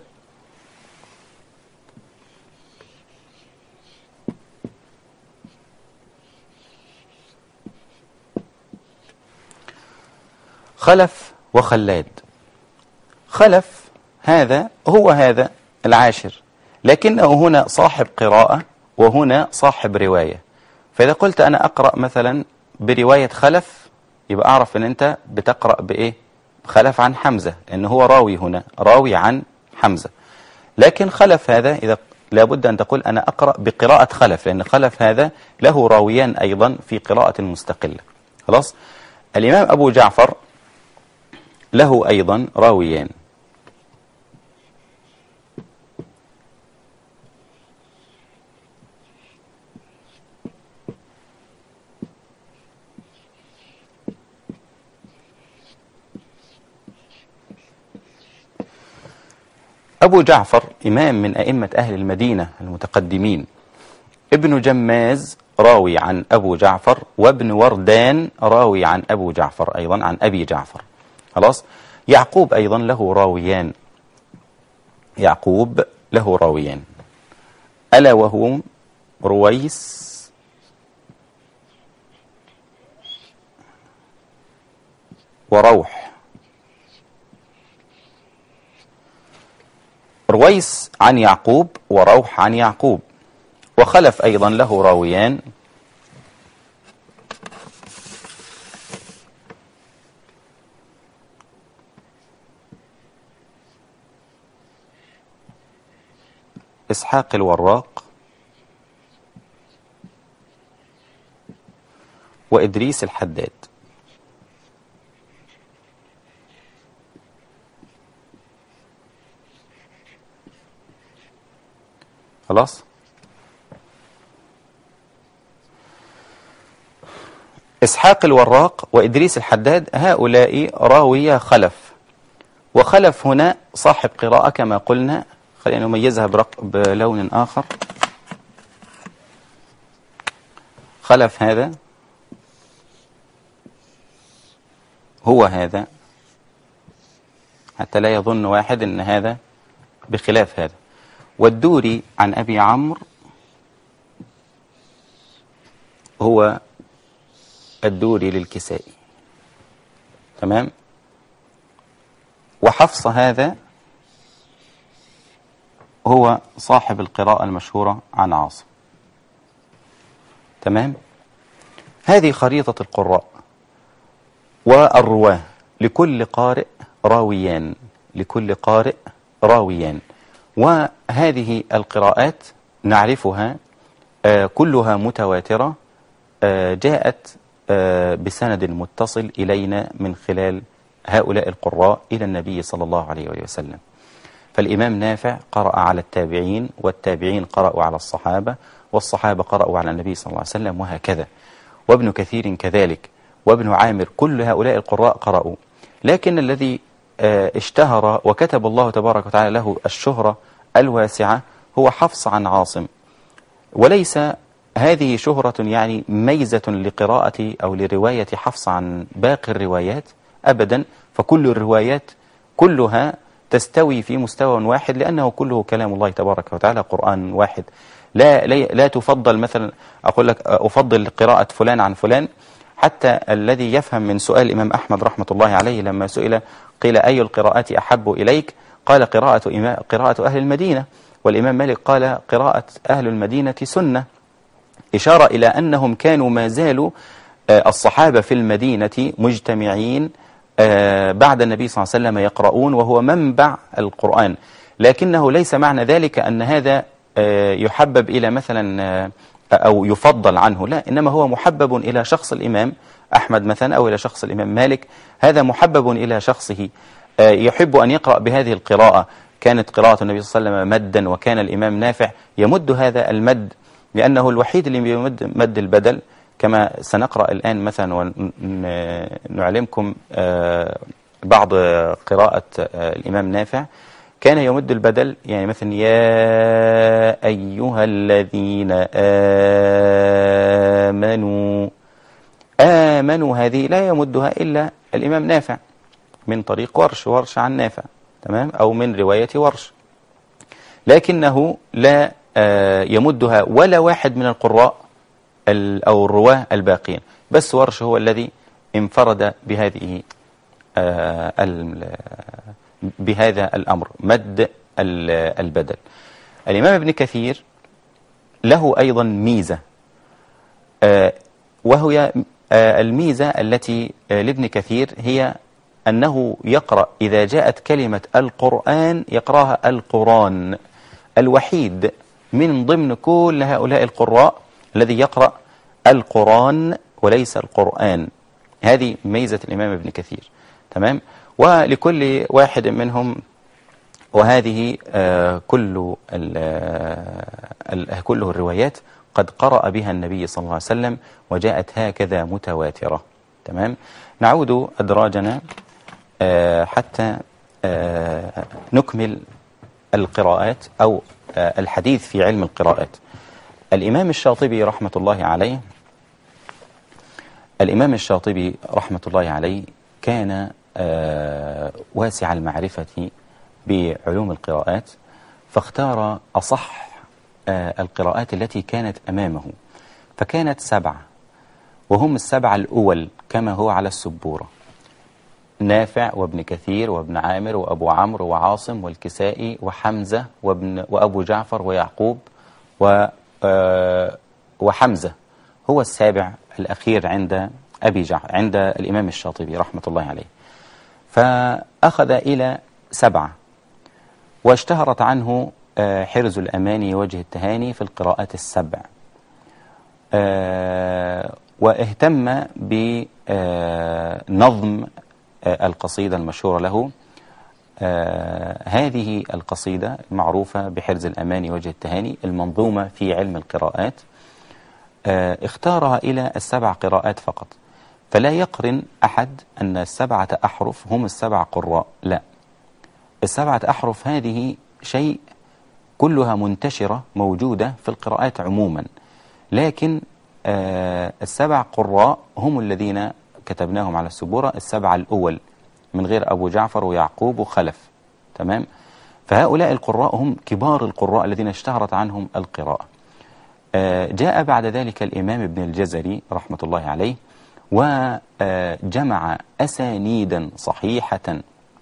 خلف وخلاد. خلف هذا هو هذا العاشر، لكنه هنا صاحب قراءة وهنا صاحب رواية. فإذا قلت أنا أقرأ مثلا برواية خلف، يبقى أعرف أن أنت بتقرأ بإيه؟ خلف عن حمزة، لأنه هو راوي هنا، راوي عن حمزة. لكن خلف هذا إذا لابد أن تقول أنا أقرأ بقراءة خلف، لأن خلف هذا له راويان أيضا في قراءة مستقلة. خلاص. الإمام أبو جعفر له أيضا راويان، أبو جعفر إمام من أئمة أهل المدينة المتقدمين، ابن جماز راوي عن أبو جعفر، وابن وردان راوي عن أبو جعفر أيضا عن أبي جعفر. خلاص. يعقوب أيضا له راويان، يعقوب له راويان، ألا وهو رويس وروح. رويس عن يعقوب وروح عن يعقوب. وخلف أيضا له راويان، إسحاق الوراق وإدريس الحداد. خلاص. إسحاق الوراق وإدريس الحداد هؤلاء راويا خلف. وخلف هنا صاحب قراءة كما قلنا، خلينا نميزها بلون آخر. خلف هذا هو هذا، حتى لا يظن واحد أن هذا بخلاف هذا. والدوري عن أبي عمرو هو الدوري للكسائي، تمام. وحفص هذا هو صاحب القراءة المشهورة عن عاصم، تمام. هذه خريطة القراء والرواه. لكل قارئ راويان، لكل قارئ راويان. وهذه القراءات نعرفها كلها متواترة، جاءت بسند متصل إلينا من خلال هؤلاء القراء إلى النبي صلى الله عليه وسلم. فالإمام نافع قرأ على التابعين، والتابعين قرأوا على الصحابة، والصحابة قرأوا على النبي صلى الله عليه وسلم، وهكذا. وابن كثير كذلك، وابن عامر، كل هؤلاء القراء قرأوا. لكن الذي اشتهر وكتب الله تبارك وتعالى له الشهرة الواسعة هو حفص عن عاصم. وليس هذه شهرة يعني ميزة لقراءة أو لرواية حفص عن باقي الروايات أبدا، فكل الروايات كلها تستوي في مستوى واحد، لأنه كله كلام الله تبارك وتعالى، قرآن واحد. لا تفضل مثلا أقول لك أفضل قراءة فلان عن فلان. حتى الذي يفهم من سؤال الإمام أحمد رحمة الله عليه لما سئل قيل أي القراءات أحب إليك، قال قراءة أهل المدينة. والإمام مالك قال قراءة أهل المدينة سنة، إشارة إلى أنهم كانوا ما زالوا الصحابة في المدينة مجتمعين بعد النبي صلى الله عليه وسلم يقرؤون، وهو منبع القرآن. لكنه ليس معنى ذلك أن هذا يحبب إلى مثلا أو يفضل عنه، لا، إنما هو محبب إلى شخص الإمام أحمد مثلا، أو إلى شخص الإمام مالك. هذا محبب إلى شخصه، يحب أن يقرأ بهذه القراءة. كانت قراءة النبي صلى الله عليه وسلم مدا، وكان الإمام نافع يمد هذا المد، لأنه الوحيد اللي يمد مد البدل، كما سنقرأ الآن مثلا ونعلمكم بعض قراءة الإمام نافع. كان يمد البدل، يعني مثلا يا أيها الذين آمنوا هذه لا يمدها إلا الإمام نافع من طريق ورش عن نافع، تمام، أو من رواية ورش. لكنه لا يمدها ولا واحد من القراء أو الرواه الباقين، بس ورش هو الذي انفرد بهذا الأمر، مد البدل. الإمام ابن كثير له أيضا ميزة، وهي الميزة التي لابن كثير هي أنه يقرأ إذا جاءت كلمة القرآن يقرأها القرآن، الوحيد من ضمن كل هؤلاء القراء الذي يقرأ القرآن وليس القرآن. هذه ميزة الإمام ابن كثير، تمام. ولكل واحد منهم، وهذه كله الروايات قد قرأ بها النبي صلى الله عليه وسلم، وجاءت هكذا متواترة، تمام. نعود أدراجنا حتى نكمل القراءات أو الحديث في علم القراءات. الإمام الشاطبي رحمة الله عليه كان واسع المعرفة بعلوم القراءات، فاختار أصح القراءات التي كانت أمامه، فكانت 7، وهم 7 الأول كما هو على السبورة: نافع وابن كثير وابن عامر وأبو عمرو وعاصم والكسائي وحمزة وأبو جعفر ويعقوب وحمزة هو 7 الأخير عند عند الإمام الشاطبي رحمة الله عليه. فأخذ إلى 7، واشتهرت عنه حرز الأماني وجه التهاني في القراءات ال7، واهتم بنظم القصيدة المشهورة له. هذه القصيدة المعروفة بحرز الأماني وجه التهاني المنظومة في علم القراءات، اختارها إلى ال7 قراءات فقط، فلا يقرن أحد أن ال7 أحرف هم ال7 قراء، لا، ال7 أحرف هذه شيء كلها منتشرة موجودة في القراءات عموما، لكن ال7 قراء هم الذين كتبناهم على السبورة، ال7 الأول من غير أبو جعفر ويعقوب وخلف، تمام؟ فهؤلاء القراء هم كبار القراء الذين اشتهرت عنهم القراءة. جاء بعد ذلك الإمام ابن الجزري رحمة الله عليه وجمع أسانيدا صحيحة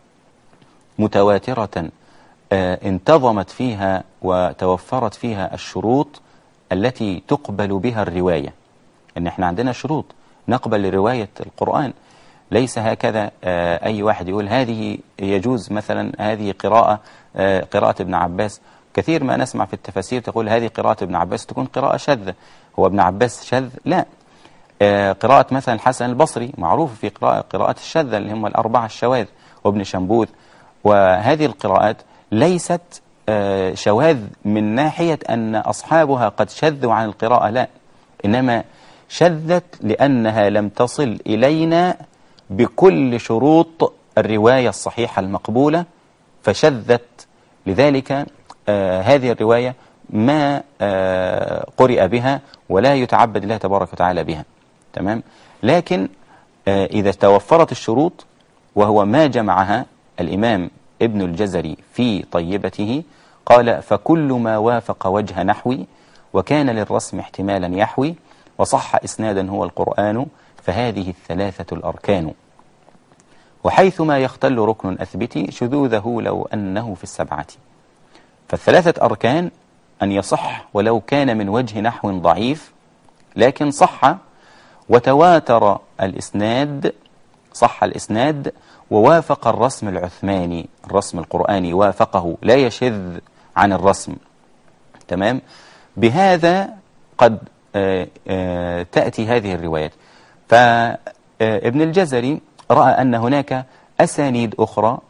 متواترة انتظمت فيها وتوفرت فيها الشروط التي تقبل بها الرواية. إن احنا عندنا شروط نقبل رواية القرآن، ليس هكذا أي واحد يقول هذه يجوز مثلا هذه قراءة ابن عباس. كثير ما نسمع في التفاسير تقول هذه قراءة ابن عباس تكون قراءة شاذة، هو ابن عباس شاذ؟ لا. قراءة مثلا الحسن البصري معروف في قراءة الشاذة اللي هم ال4 الشواذ، وابن شنبوذ، وهذه القراءات ليست شواذ من ناحية أن أصحابها قد شذوا عن القراءة، لا، إنما شذت لأنها لم تصل إلينا بكل شروط الرواية الصحيحة المقبولة فشذت. لذلك هذه الرواية ما قرئ بها ولا يتعبد الله تبارك وتعالى بها، تمام؟ لكن إذا توفرت الشروط، وهو ما جمعها الإمام ابن الجزري في طيبته، قال: فكل ما وافق وجه نحوي وكان للرسم احتمالا يحوي وصح إسنادا هو القرآن فهذه الثلاثة الأركان، وحيثما يختل ركن أثبتي شذوذه لو أنه في السبعة. فالثلاثة أركان أن يصح ولو كان من وجه نحو ضعيف، لكن صح وتواتر الإسناد، صح الإسناد ووافق الرسم العثماني، الرسم القرآني وافقه، لا يشذ عن الرسم، تمام؟ بهذا قد تأتي هذه الروايات. فابن الجزري رأى أن هناك أسانيد أخرى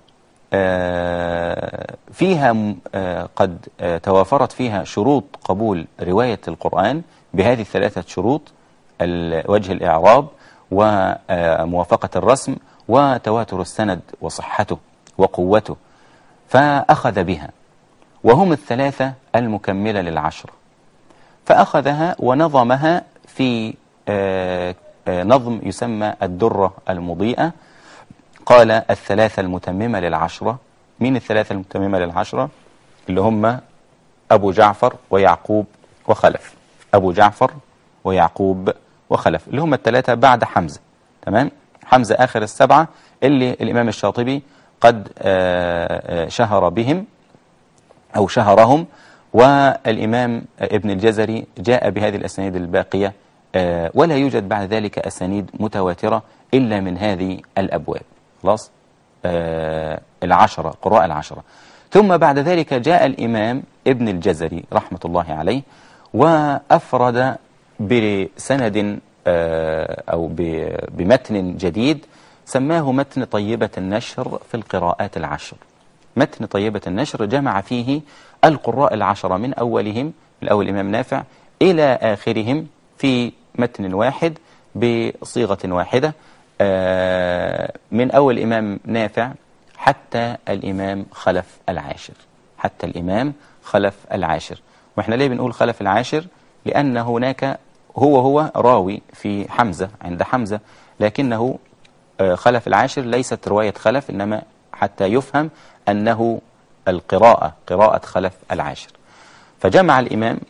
فيها قد توافرت فيها شروط قبول رواية القرآن بهذه الثلاثة شروط: وجه الإعراب وموافقة الرسم وتواتر السند وصحته وقوته، فأخذ بها، وهم الثلاثة المكملة ل10، فأخذها ونظمها في نظم يسمى الدرة المضيئة. قال: الثلاثة المتممة ل10. من الثلاثة المتممة ل10؟ اللي هم أبو جعفر ويعقوب وخلف، أبو جعفر ويعقوب وخلف، اللي هم الثلاثة بعد حمزة، تمام؟ حمزة آخر ال7 اللي الإمام الشاطبي قد شهر بهم أو شهرهم، والإمام ابن الجزري جاء بهذه الأسانيد الباقية، ولا يوجد بعد ذلك أسانيد متواترة إلا من هذه الأبواب. خلاص، 10 قراء 10. ثم بعد ذلك جاء الإمام ابن الجزري رحمة الله عليه وأفرد بسند أو بمتن جديد سماه متن طيبة النشر في القراءات 10. متن طيبة النشر جمع فيه القراء 10 من أولهم، الأول الإمام نافع، إلى آخرهم في متن واحد بصيغة واحدة، من أول الإمام نافع حتى الإمام خلف العاشر. حتى الإمام خلف العاشر. وإحنا ليه بنقول خلف العاشر؟ لأن هناك هو راوي في حمزة عند حمزة، لكنه خلف العاشر ليست رواية خلف، إنما حتى يفهم أنه قراءة خلف العاشر. فجمع الإمام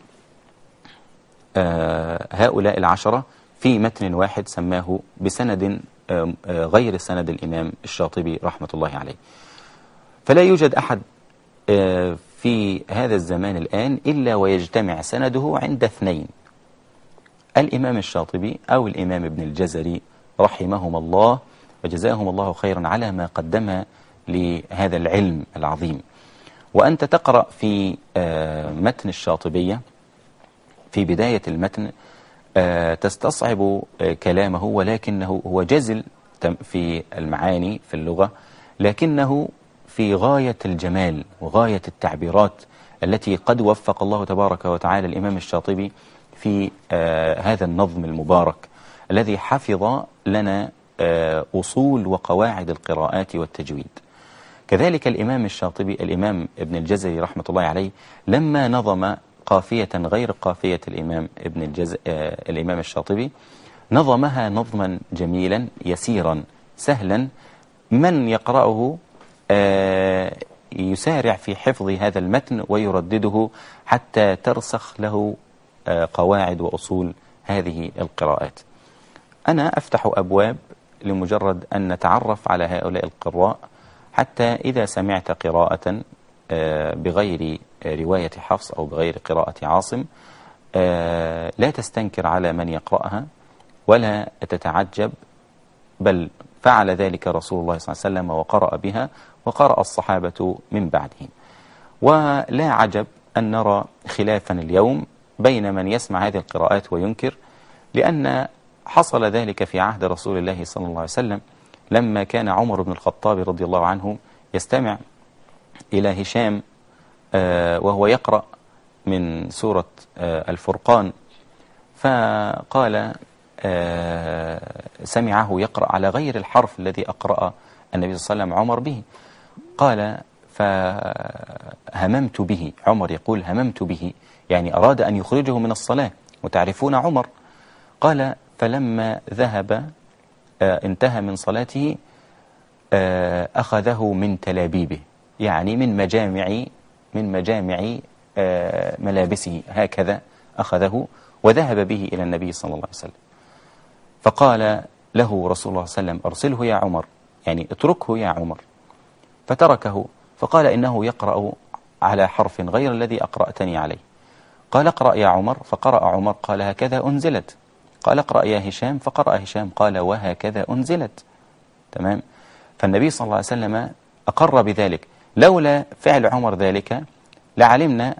هؤلاء العشرة في متن واحد سماه بسند غير سند الإمام الشاطبي رحمة الله عليه. فلا يوجد أحد في هذا الزمان الآن إلا ويجتمع سنده عند اثنين: الإمام الشاطبي أو الإمام ابن الجزري رحمهما الله وجزاهم الله خيرا على ما قدم لهذا العلم العظيم. وأنت تقرأ في متن الشاطبية في بداية المتن تستصعب كلامه، ولكنه هو جزل في المعاني في اللغة، لكنه في غاية الجمال وغاية التعبيرات التي قد وفق الله تبارك وتعالى الإمام الشاطبي في هذا النظم المبارك الذي حفظ لنا أصول وقواعد القراءات والتجويد. كذلك الإمام الشاطبي الإمام ابن الجزري رحمة الله عليه لما نظم قافية غير قافية الإمام الشاطبي نظمها نظما جميلا يسيرا سهلا، من يقرأه يسارع في حفظ هذا المتن ويردده حتى ترسخ له قواعد وأصول هذه القراءات. أنا أفتح أبواب لمجرد أن نتعرف على هؤلاء القراء، حتى إذا سمعت قراءة بغير رواية حفص أو بغير قراءة عاصم لا تستنكر على من يقرأها ولا تتعجب، بل فعل ذلك رسول الله صلى الله عليه وسلم وقرأ بها وقرأ الصحابة من بعدهم. ولا عجب أن نرى خلافا اليوم بين من يسمع هذه القراءات وينكر، لأن حصل ذلك في عهد رسول الله صلى الله عليه وسلم لما كان عمر بن الخطاب رضي الله عنه يستمع إلى هشام وهو يقرأ من سورة الفرقان، فقال سمعه يقرأ على غير الحرف الذي أقرأ النبي صلى الله عليه وسلم عمر به. قال فهممت به، عمر يقول هممت به، يعني أراد أن يخرجه من الصلاة، وتعرفون عمر. قال فلما ذهب انتهى من صلاته أخذه من تلابيبه، يعني من مجامع ملابسه، هكذا أخذه وذهب به إلى النبي صلى الله عليه وسلم. فقال له رسول الله صلى الله عليه وسلم أرسله يا عمر، يعني اتركه يا عمر. فتركه، فقال إنه يقرأ على حرف غير الذي أقرأتني عليه. قال اقرأ يا عمر، فقرأ عمر قال هكذا أنزلت. قال اقرأ يا هشام، فقرأ هشام قال وهكذا أنزلت. تمام. فالنبي صلى الله عليه وسلم أقر بذلك. لولا فعل عمر ذلك لعلمنا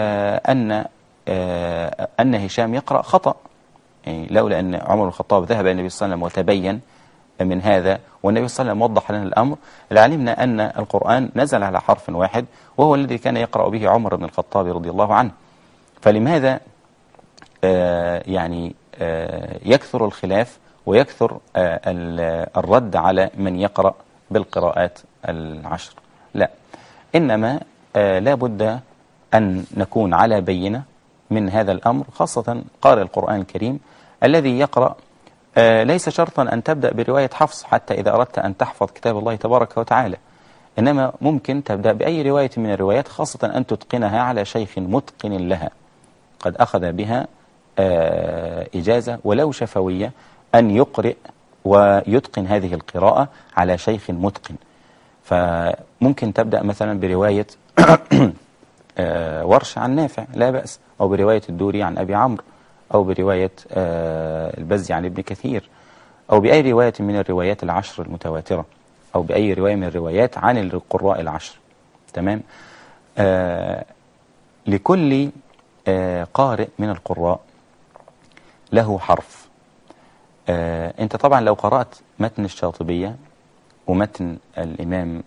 أن هشام يقرأ خطأ، يعني لولا أن عمر بن الخطاب ذهب إلى النبي صلى الله عليه وسلم وتبين من هذا، والنبي صلى الله عليه وسلم وضح لنا الأمر، لعلمنا أن القرآن نزل على حرف واحد وهو الذي كان يقرأ به عمر بن الخطاب رضي الله عنه. فلماذا يكثر الخلاف ويكثر الرد على من يقرأ بالقراءات العشر؟ لا، إنما لا بد أن نكون على بينة من هذا الأمر، خاصة قارئ القرآن الكريم الذي يقرأ. ليس شرطا أن تبدأ برواية حفص حتى إذا أردت أن تحفظ كتاب الله تبارك وتعالى، إنما ممكن تبدأ بأي رواية من الروايات، خاصة أن تتقنها على شيخ متقن لها قد أخذ بها إجازة ولو شفوية، أن يقرئ ويتقن هذه القراءة على شيخ متقن. فممكن تبدأ مثلا برواية ورش عن نافع لا بأس، أو برواية الدوري عن أبي عمرو، أو برواية البزي عن ابن كثير، أو بأي رواية من الروايات العشر المتواترة، أو بأي رواية من الروايات عن القراء العشر. تمام. لكل قارئ من القراء له حرف. أنت طبعا لو قرأت متن الشاطبية ومتن الإمام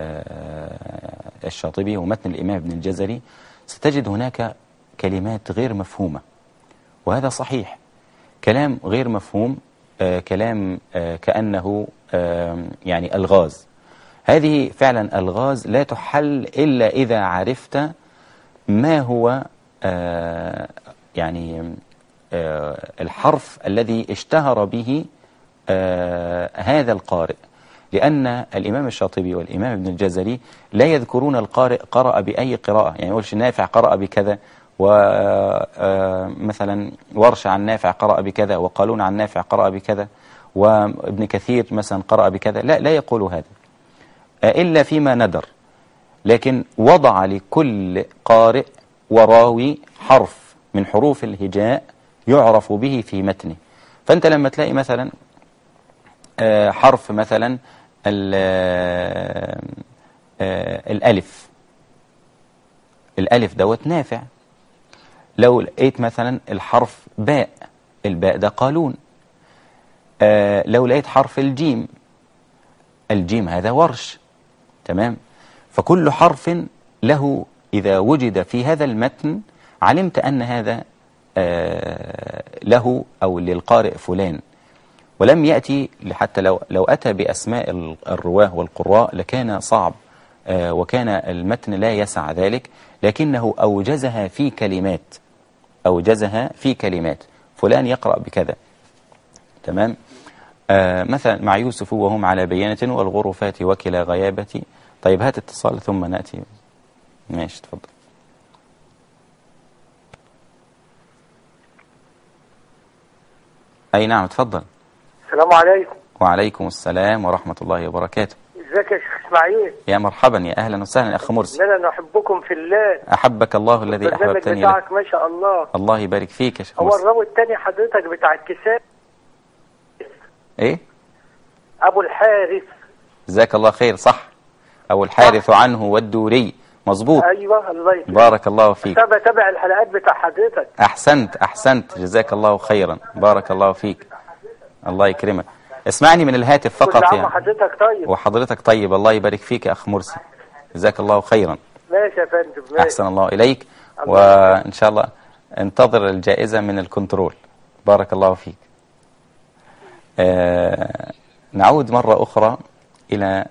الشاطبي ومتن الإمام ابن الجزري ستجد هناك كلمات غير مفهومة، وهذا صحيح. كلام غير مفهوم، كلام كأنه يعني ألغاز. هذه فعلا ألغاز لا تحل إلا إذا عرفت ما هو يعني الحرف الذي اشتهر به هذا القارئ. لأن الإمام الشاطبي والإمام ابن الجزري لا يذكرون القارئ قرأ بأي قراءة، يعني يقولش نافع قرأ بكذا، ومثلا ورش عن نافع قرأ بكذا، وقالون عن نافع قرأ بكذا، وابن كثير مثلا قرأ بكذا. لا يقول هذا إلا فيما ندر، لكن وضع لكل قارئ وراوي حرف من حروف الهجاء يعرف به في متنه. فأنت لما تلاقي مثلا حرف مثلا الألف دوت نافع. لو لقيت مثلا الحرف باء، الباء ده قالون. لو لقيت حرف الجيم هذا ورش. تمام. فكل حرف له إذا وجد في هذا المتن علمت أن هذا له أو للقارئ فلان. ولم يأتي حتى لو أتى بأسماء الرواه والقراء لكان صعب، وكان المتن لا يسع ذلك، لكنه أوجزها في كلمات فلان يقرأ بكذا. تمام. مثلا مع يوسف وهم على بينة والغرفات وكلا غيابة. طيب هات اتصال ثم نأتي. ماشي تفضل. أي نعم تفضل. السلام عليكم. وعليكم السلام ورحمة الله وبركاته. ازيك يا شيخ اسماعيل؟ يا مرحبا، يا أهلا وسهلا أخ مرسي. إننا نحبكم في الله. أحبك الله الذي أحببتني له. بتاعك ما شاء الله. الله يبارك فيك يا شيخ مرسي. هو الراوي الثاني حضرتك بتاع الكساء إيه؟ أبو الحارث. جزاك الله خير. صح، أبو الحارث عنه والدوري. مظبوط. أيوة الله يكرمك. بارك الله فيك. بتابع الحلقات بتاع حضرتك. أحسنت جزاك الله خيرا. بارك الله فيك. الله يكرمك. اسمعني من الهاتف فقط كل عام يعني. وحضرتك طيب. وحضرتك طيب. الله يبارك فيك يا أخ مرسي. جزاك الله خيرا. ماشي يا فندم. ماشي. أحسن الله إليك. وإن شاء الله انتظر الجائزة من الكنترول. بارك الله فيك. نعود مرة أخرى إلى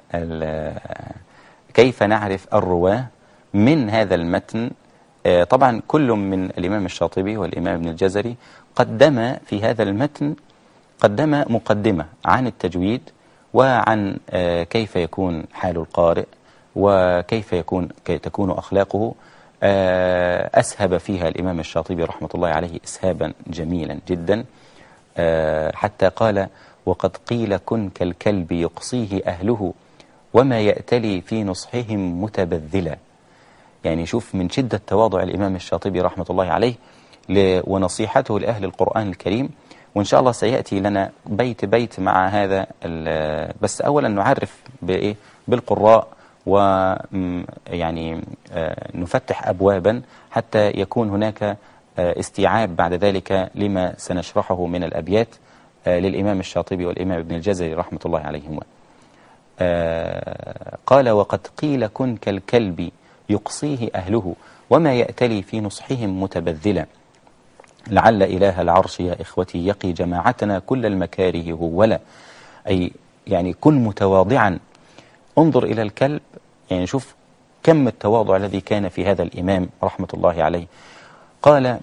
كيف نعرف الرواة من هذا المتن. طبعا كل من الإمام الشاطبي والإمام ابن الجزري قدم في هذا المتن مقدمة عن التجويد، وعن كيف يكون حال القارئ، وكيف تكون أخلاقه. أسهب فيها الإمام الشاطبي رحمة الله عليه إسهابا جميلا جدا، حتى قال: وقد قيل كن كالكلب يقصيه أهله وما يأتلي في نصحهم متبذلا. يعني شوف من شدة تواضع الإمام الشاطبي رحمة الله عليه ونصيحته لأهل القرآن الكريم. وإن شاء الله سيأتي لنا بيت مع هذا. بس أولا نعرف بالقراء، ويعني نفتح أبوابا حتى يكون هناك استيعاب بعد ذلك لما سنشرحه من الأبيات للإمام الشاطبي والإمام ابن الجزري رحمة الله عليهما. قال: وقد قيل كن كالكلب يقصيه أهله وما يأتلي في نصحهم متبذلا، لعل إله العرش يا إخوتي يقي جماعتنا كل المكاره هولا. أي يعني كن متواضعا. انظر إلى الكلب، يعني شوف كم التواضع الذي كان في هذا الإمام رحمة الله عليه. قال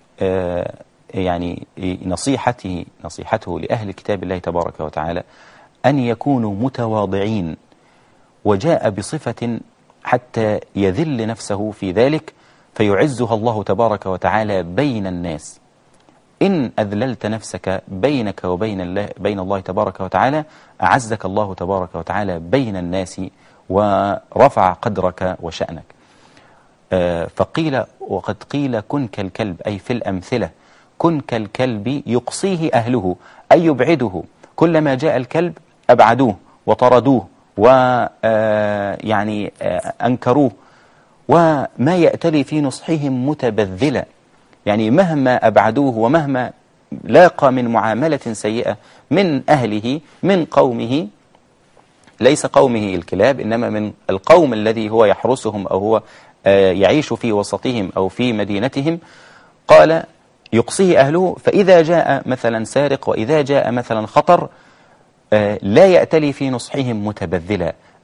يعني نصيحته لأهل كتاب الله تبارك وتعالى أن يكونوا متواضعين، وجاء بصفة حتى يذل نفسه في ذلك فيعزها الله تبارك وتعالى بين الناس. إن أذللت نفسك بينك وبين الله تبارك وتعالى أعزك الله تبارك وتعالى بين الناس ورفع قدرك وشأنك. فقيل وقد قيل كن كالكلب، أي في الأمثلة كن كالكلب يقصيه أهله، أي يبعده. كلما جاء الكلب أبعدوه وطردوه ويعني أنكروه. وما يأتلي في نصحهم متبذلا، يعني مهما أبعدوه ومهما لاقى من معاملة سيئة من أهله من قومه، ليس قومه الكلاب إنما من القوم الذي هو يحرسهم أو هو يعيش في وسطهم أو في مدينتهم، قال يقصيه أهله. فإذا جاء مثلا سارق وإذا جاء مثلا خطر لا يأتلي في نصحهم متبذلا،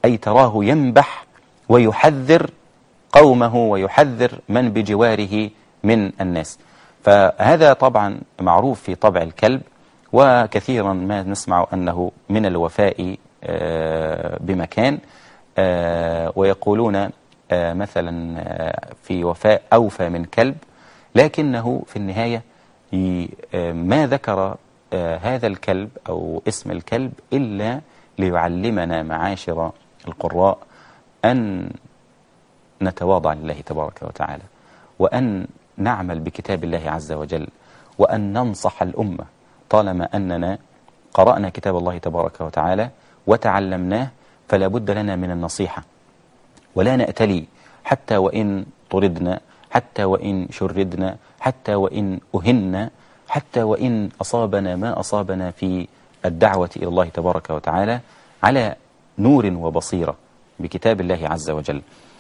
أي تراه ينبح ويحذر قومه ويحذر من بجواره من الناس. فهذا طبعا معروف في طبع الكلب، وكثيرا ما نسمع أنه من الوفاء بمكان، ويقولون مثلا في وفاء أوفى من كلب، لكنه في النهاية ما ذكر هذا الكلب أو اسم الكلب إلا ليعلمنا معاشر القراء أن نتواضع لله تبارك وتعالى، وأن نعمل بكتاب الله عز وجل، وأن ننصح الأمة طالما أننا قرأنا كتاب الله تبارك وتعالى وتعلمناه، فلا بد لنا من النصيحة، ولا نأتلي حتى وإن طردنا، حتى وإن شردنا، حتى وإن أهنا، حتى وإن أصابنا ما أصابنا في الدعوة إلى الله تبارك وتعالى على نور وبصيرة بكتاب الله عز وجل.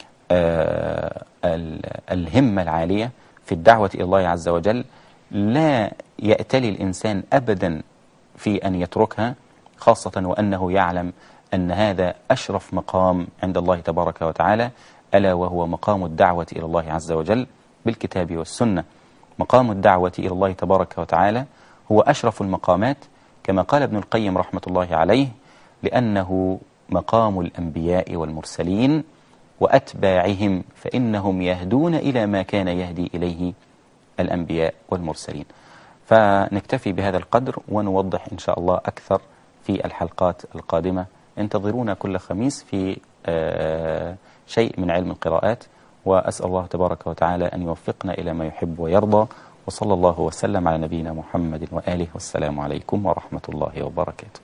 الهمة العالية في الدعوة إلى الله عز وجل لا يأتلي الإنسان أبدا في أن يتركها، خاصة وأنه يعلم أن هذا أشرف مقام عند الله تبارك وتعالى، ألا وهو مقام الدعوة إلى الله عز وجل بالكتاب والسنة. مقام الدعوة إلى الله تبارك وتعالى هو أشرف المقامات، كما قال ابن القيم رحمة الله عليه، لأنه مقام الأنبياء والمرسلين وأتباعهم، فإنهم يهدون إلى ما كان يهدي إليه الأنبياء والمرسلين. فنكتفي بهذا القدر، ونوضح إن شاء الله أكثر في الحلقات القادمة. انتظرونا كل خميس في شيء من علم القراءات، وأسأل الله تبارك وتعالى أن يوفقنا إلى ما يحب ويرضى، وصلى الله وسلم على نبينا محمد وآله، والسلام عليكم ورحمة الله وبركاته.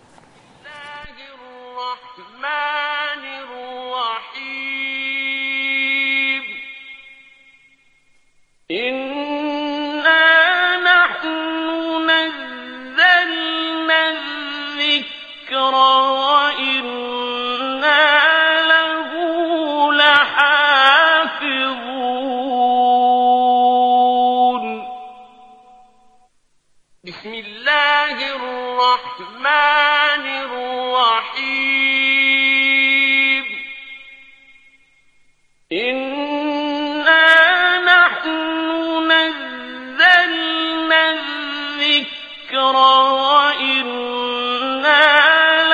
إنا نحن نزلنا الذكر وإنا له لحافظون. بسم الله الرحمن الرحيم.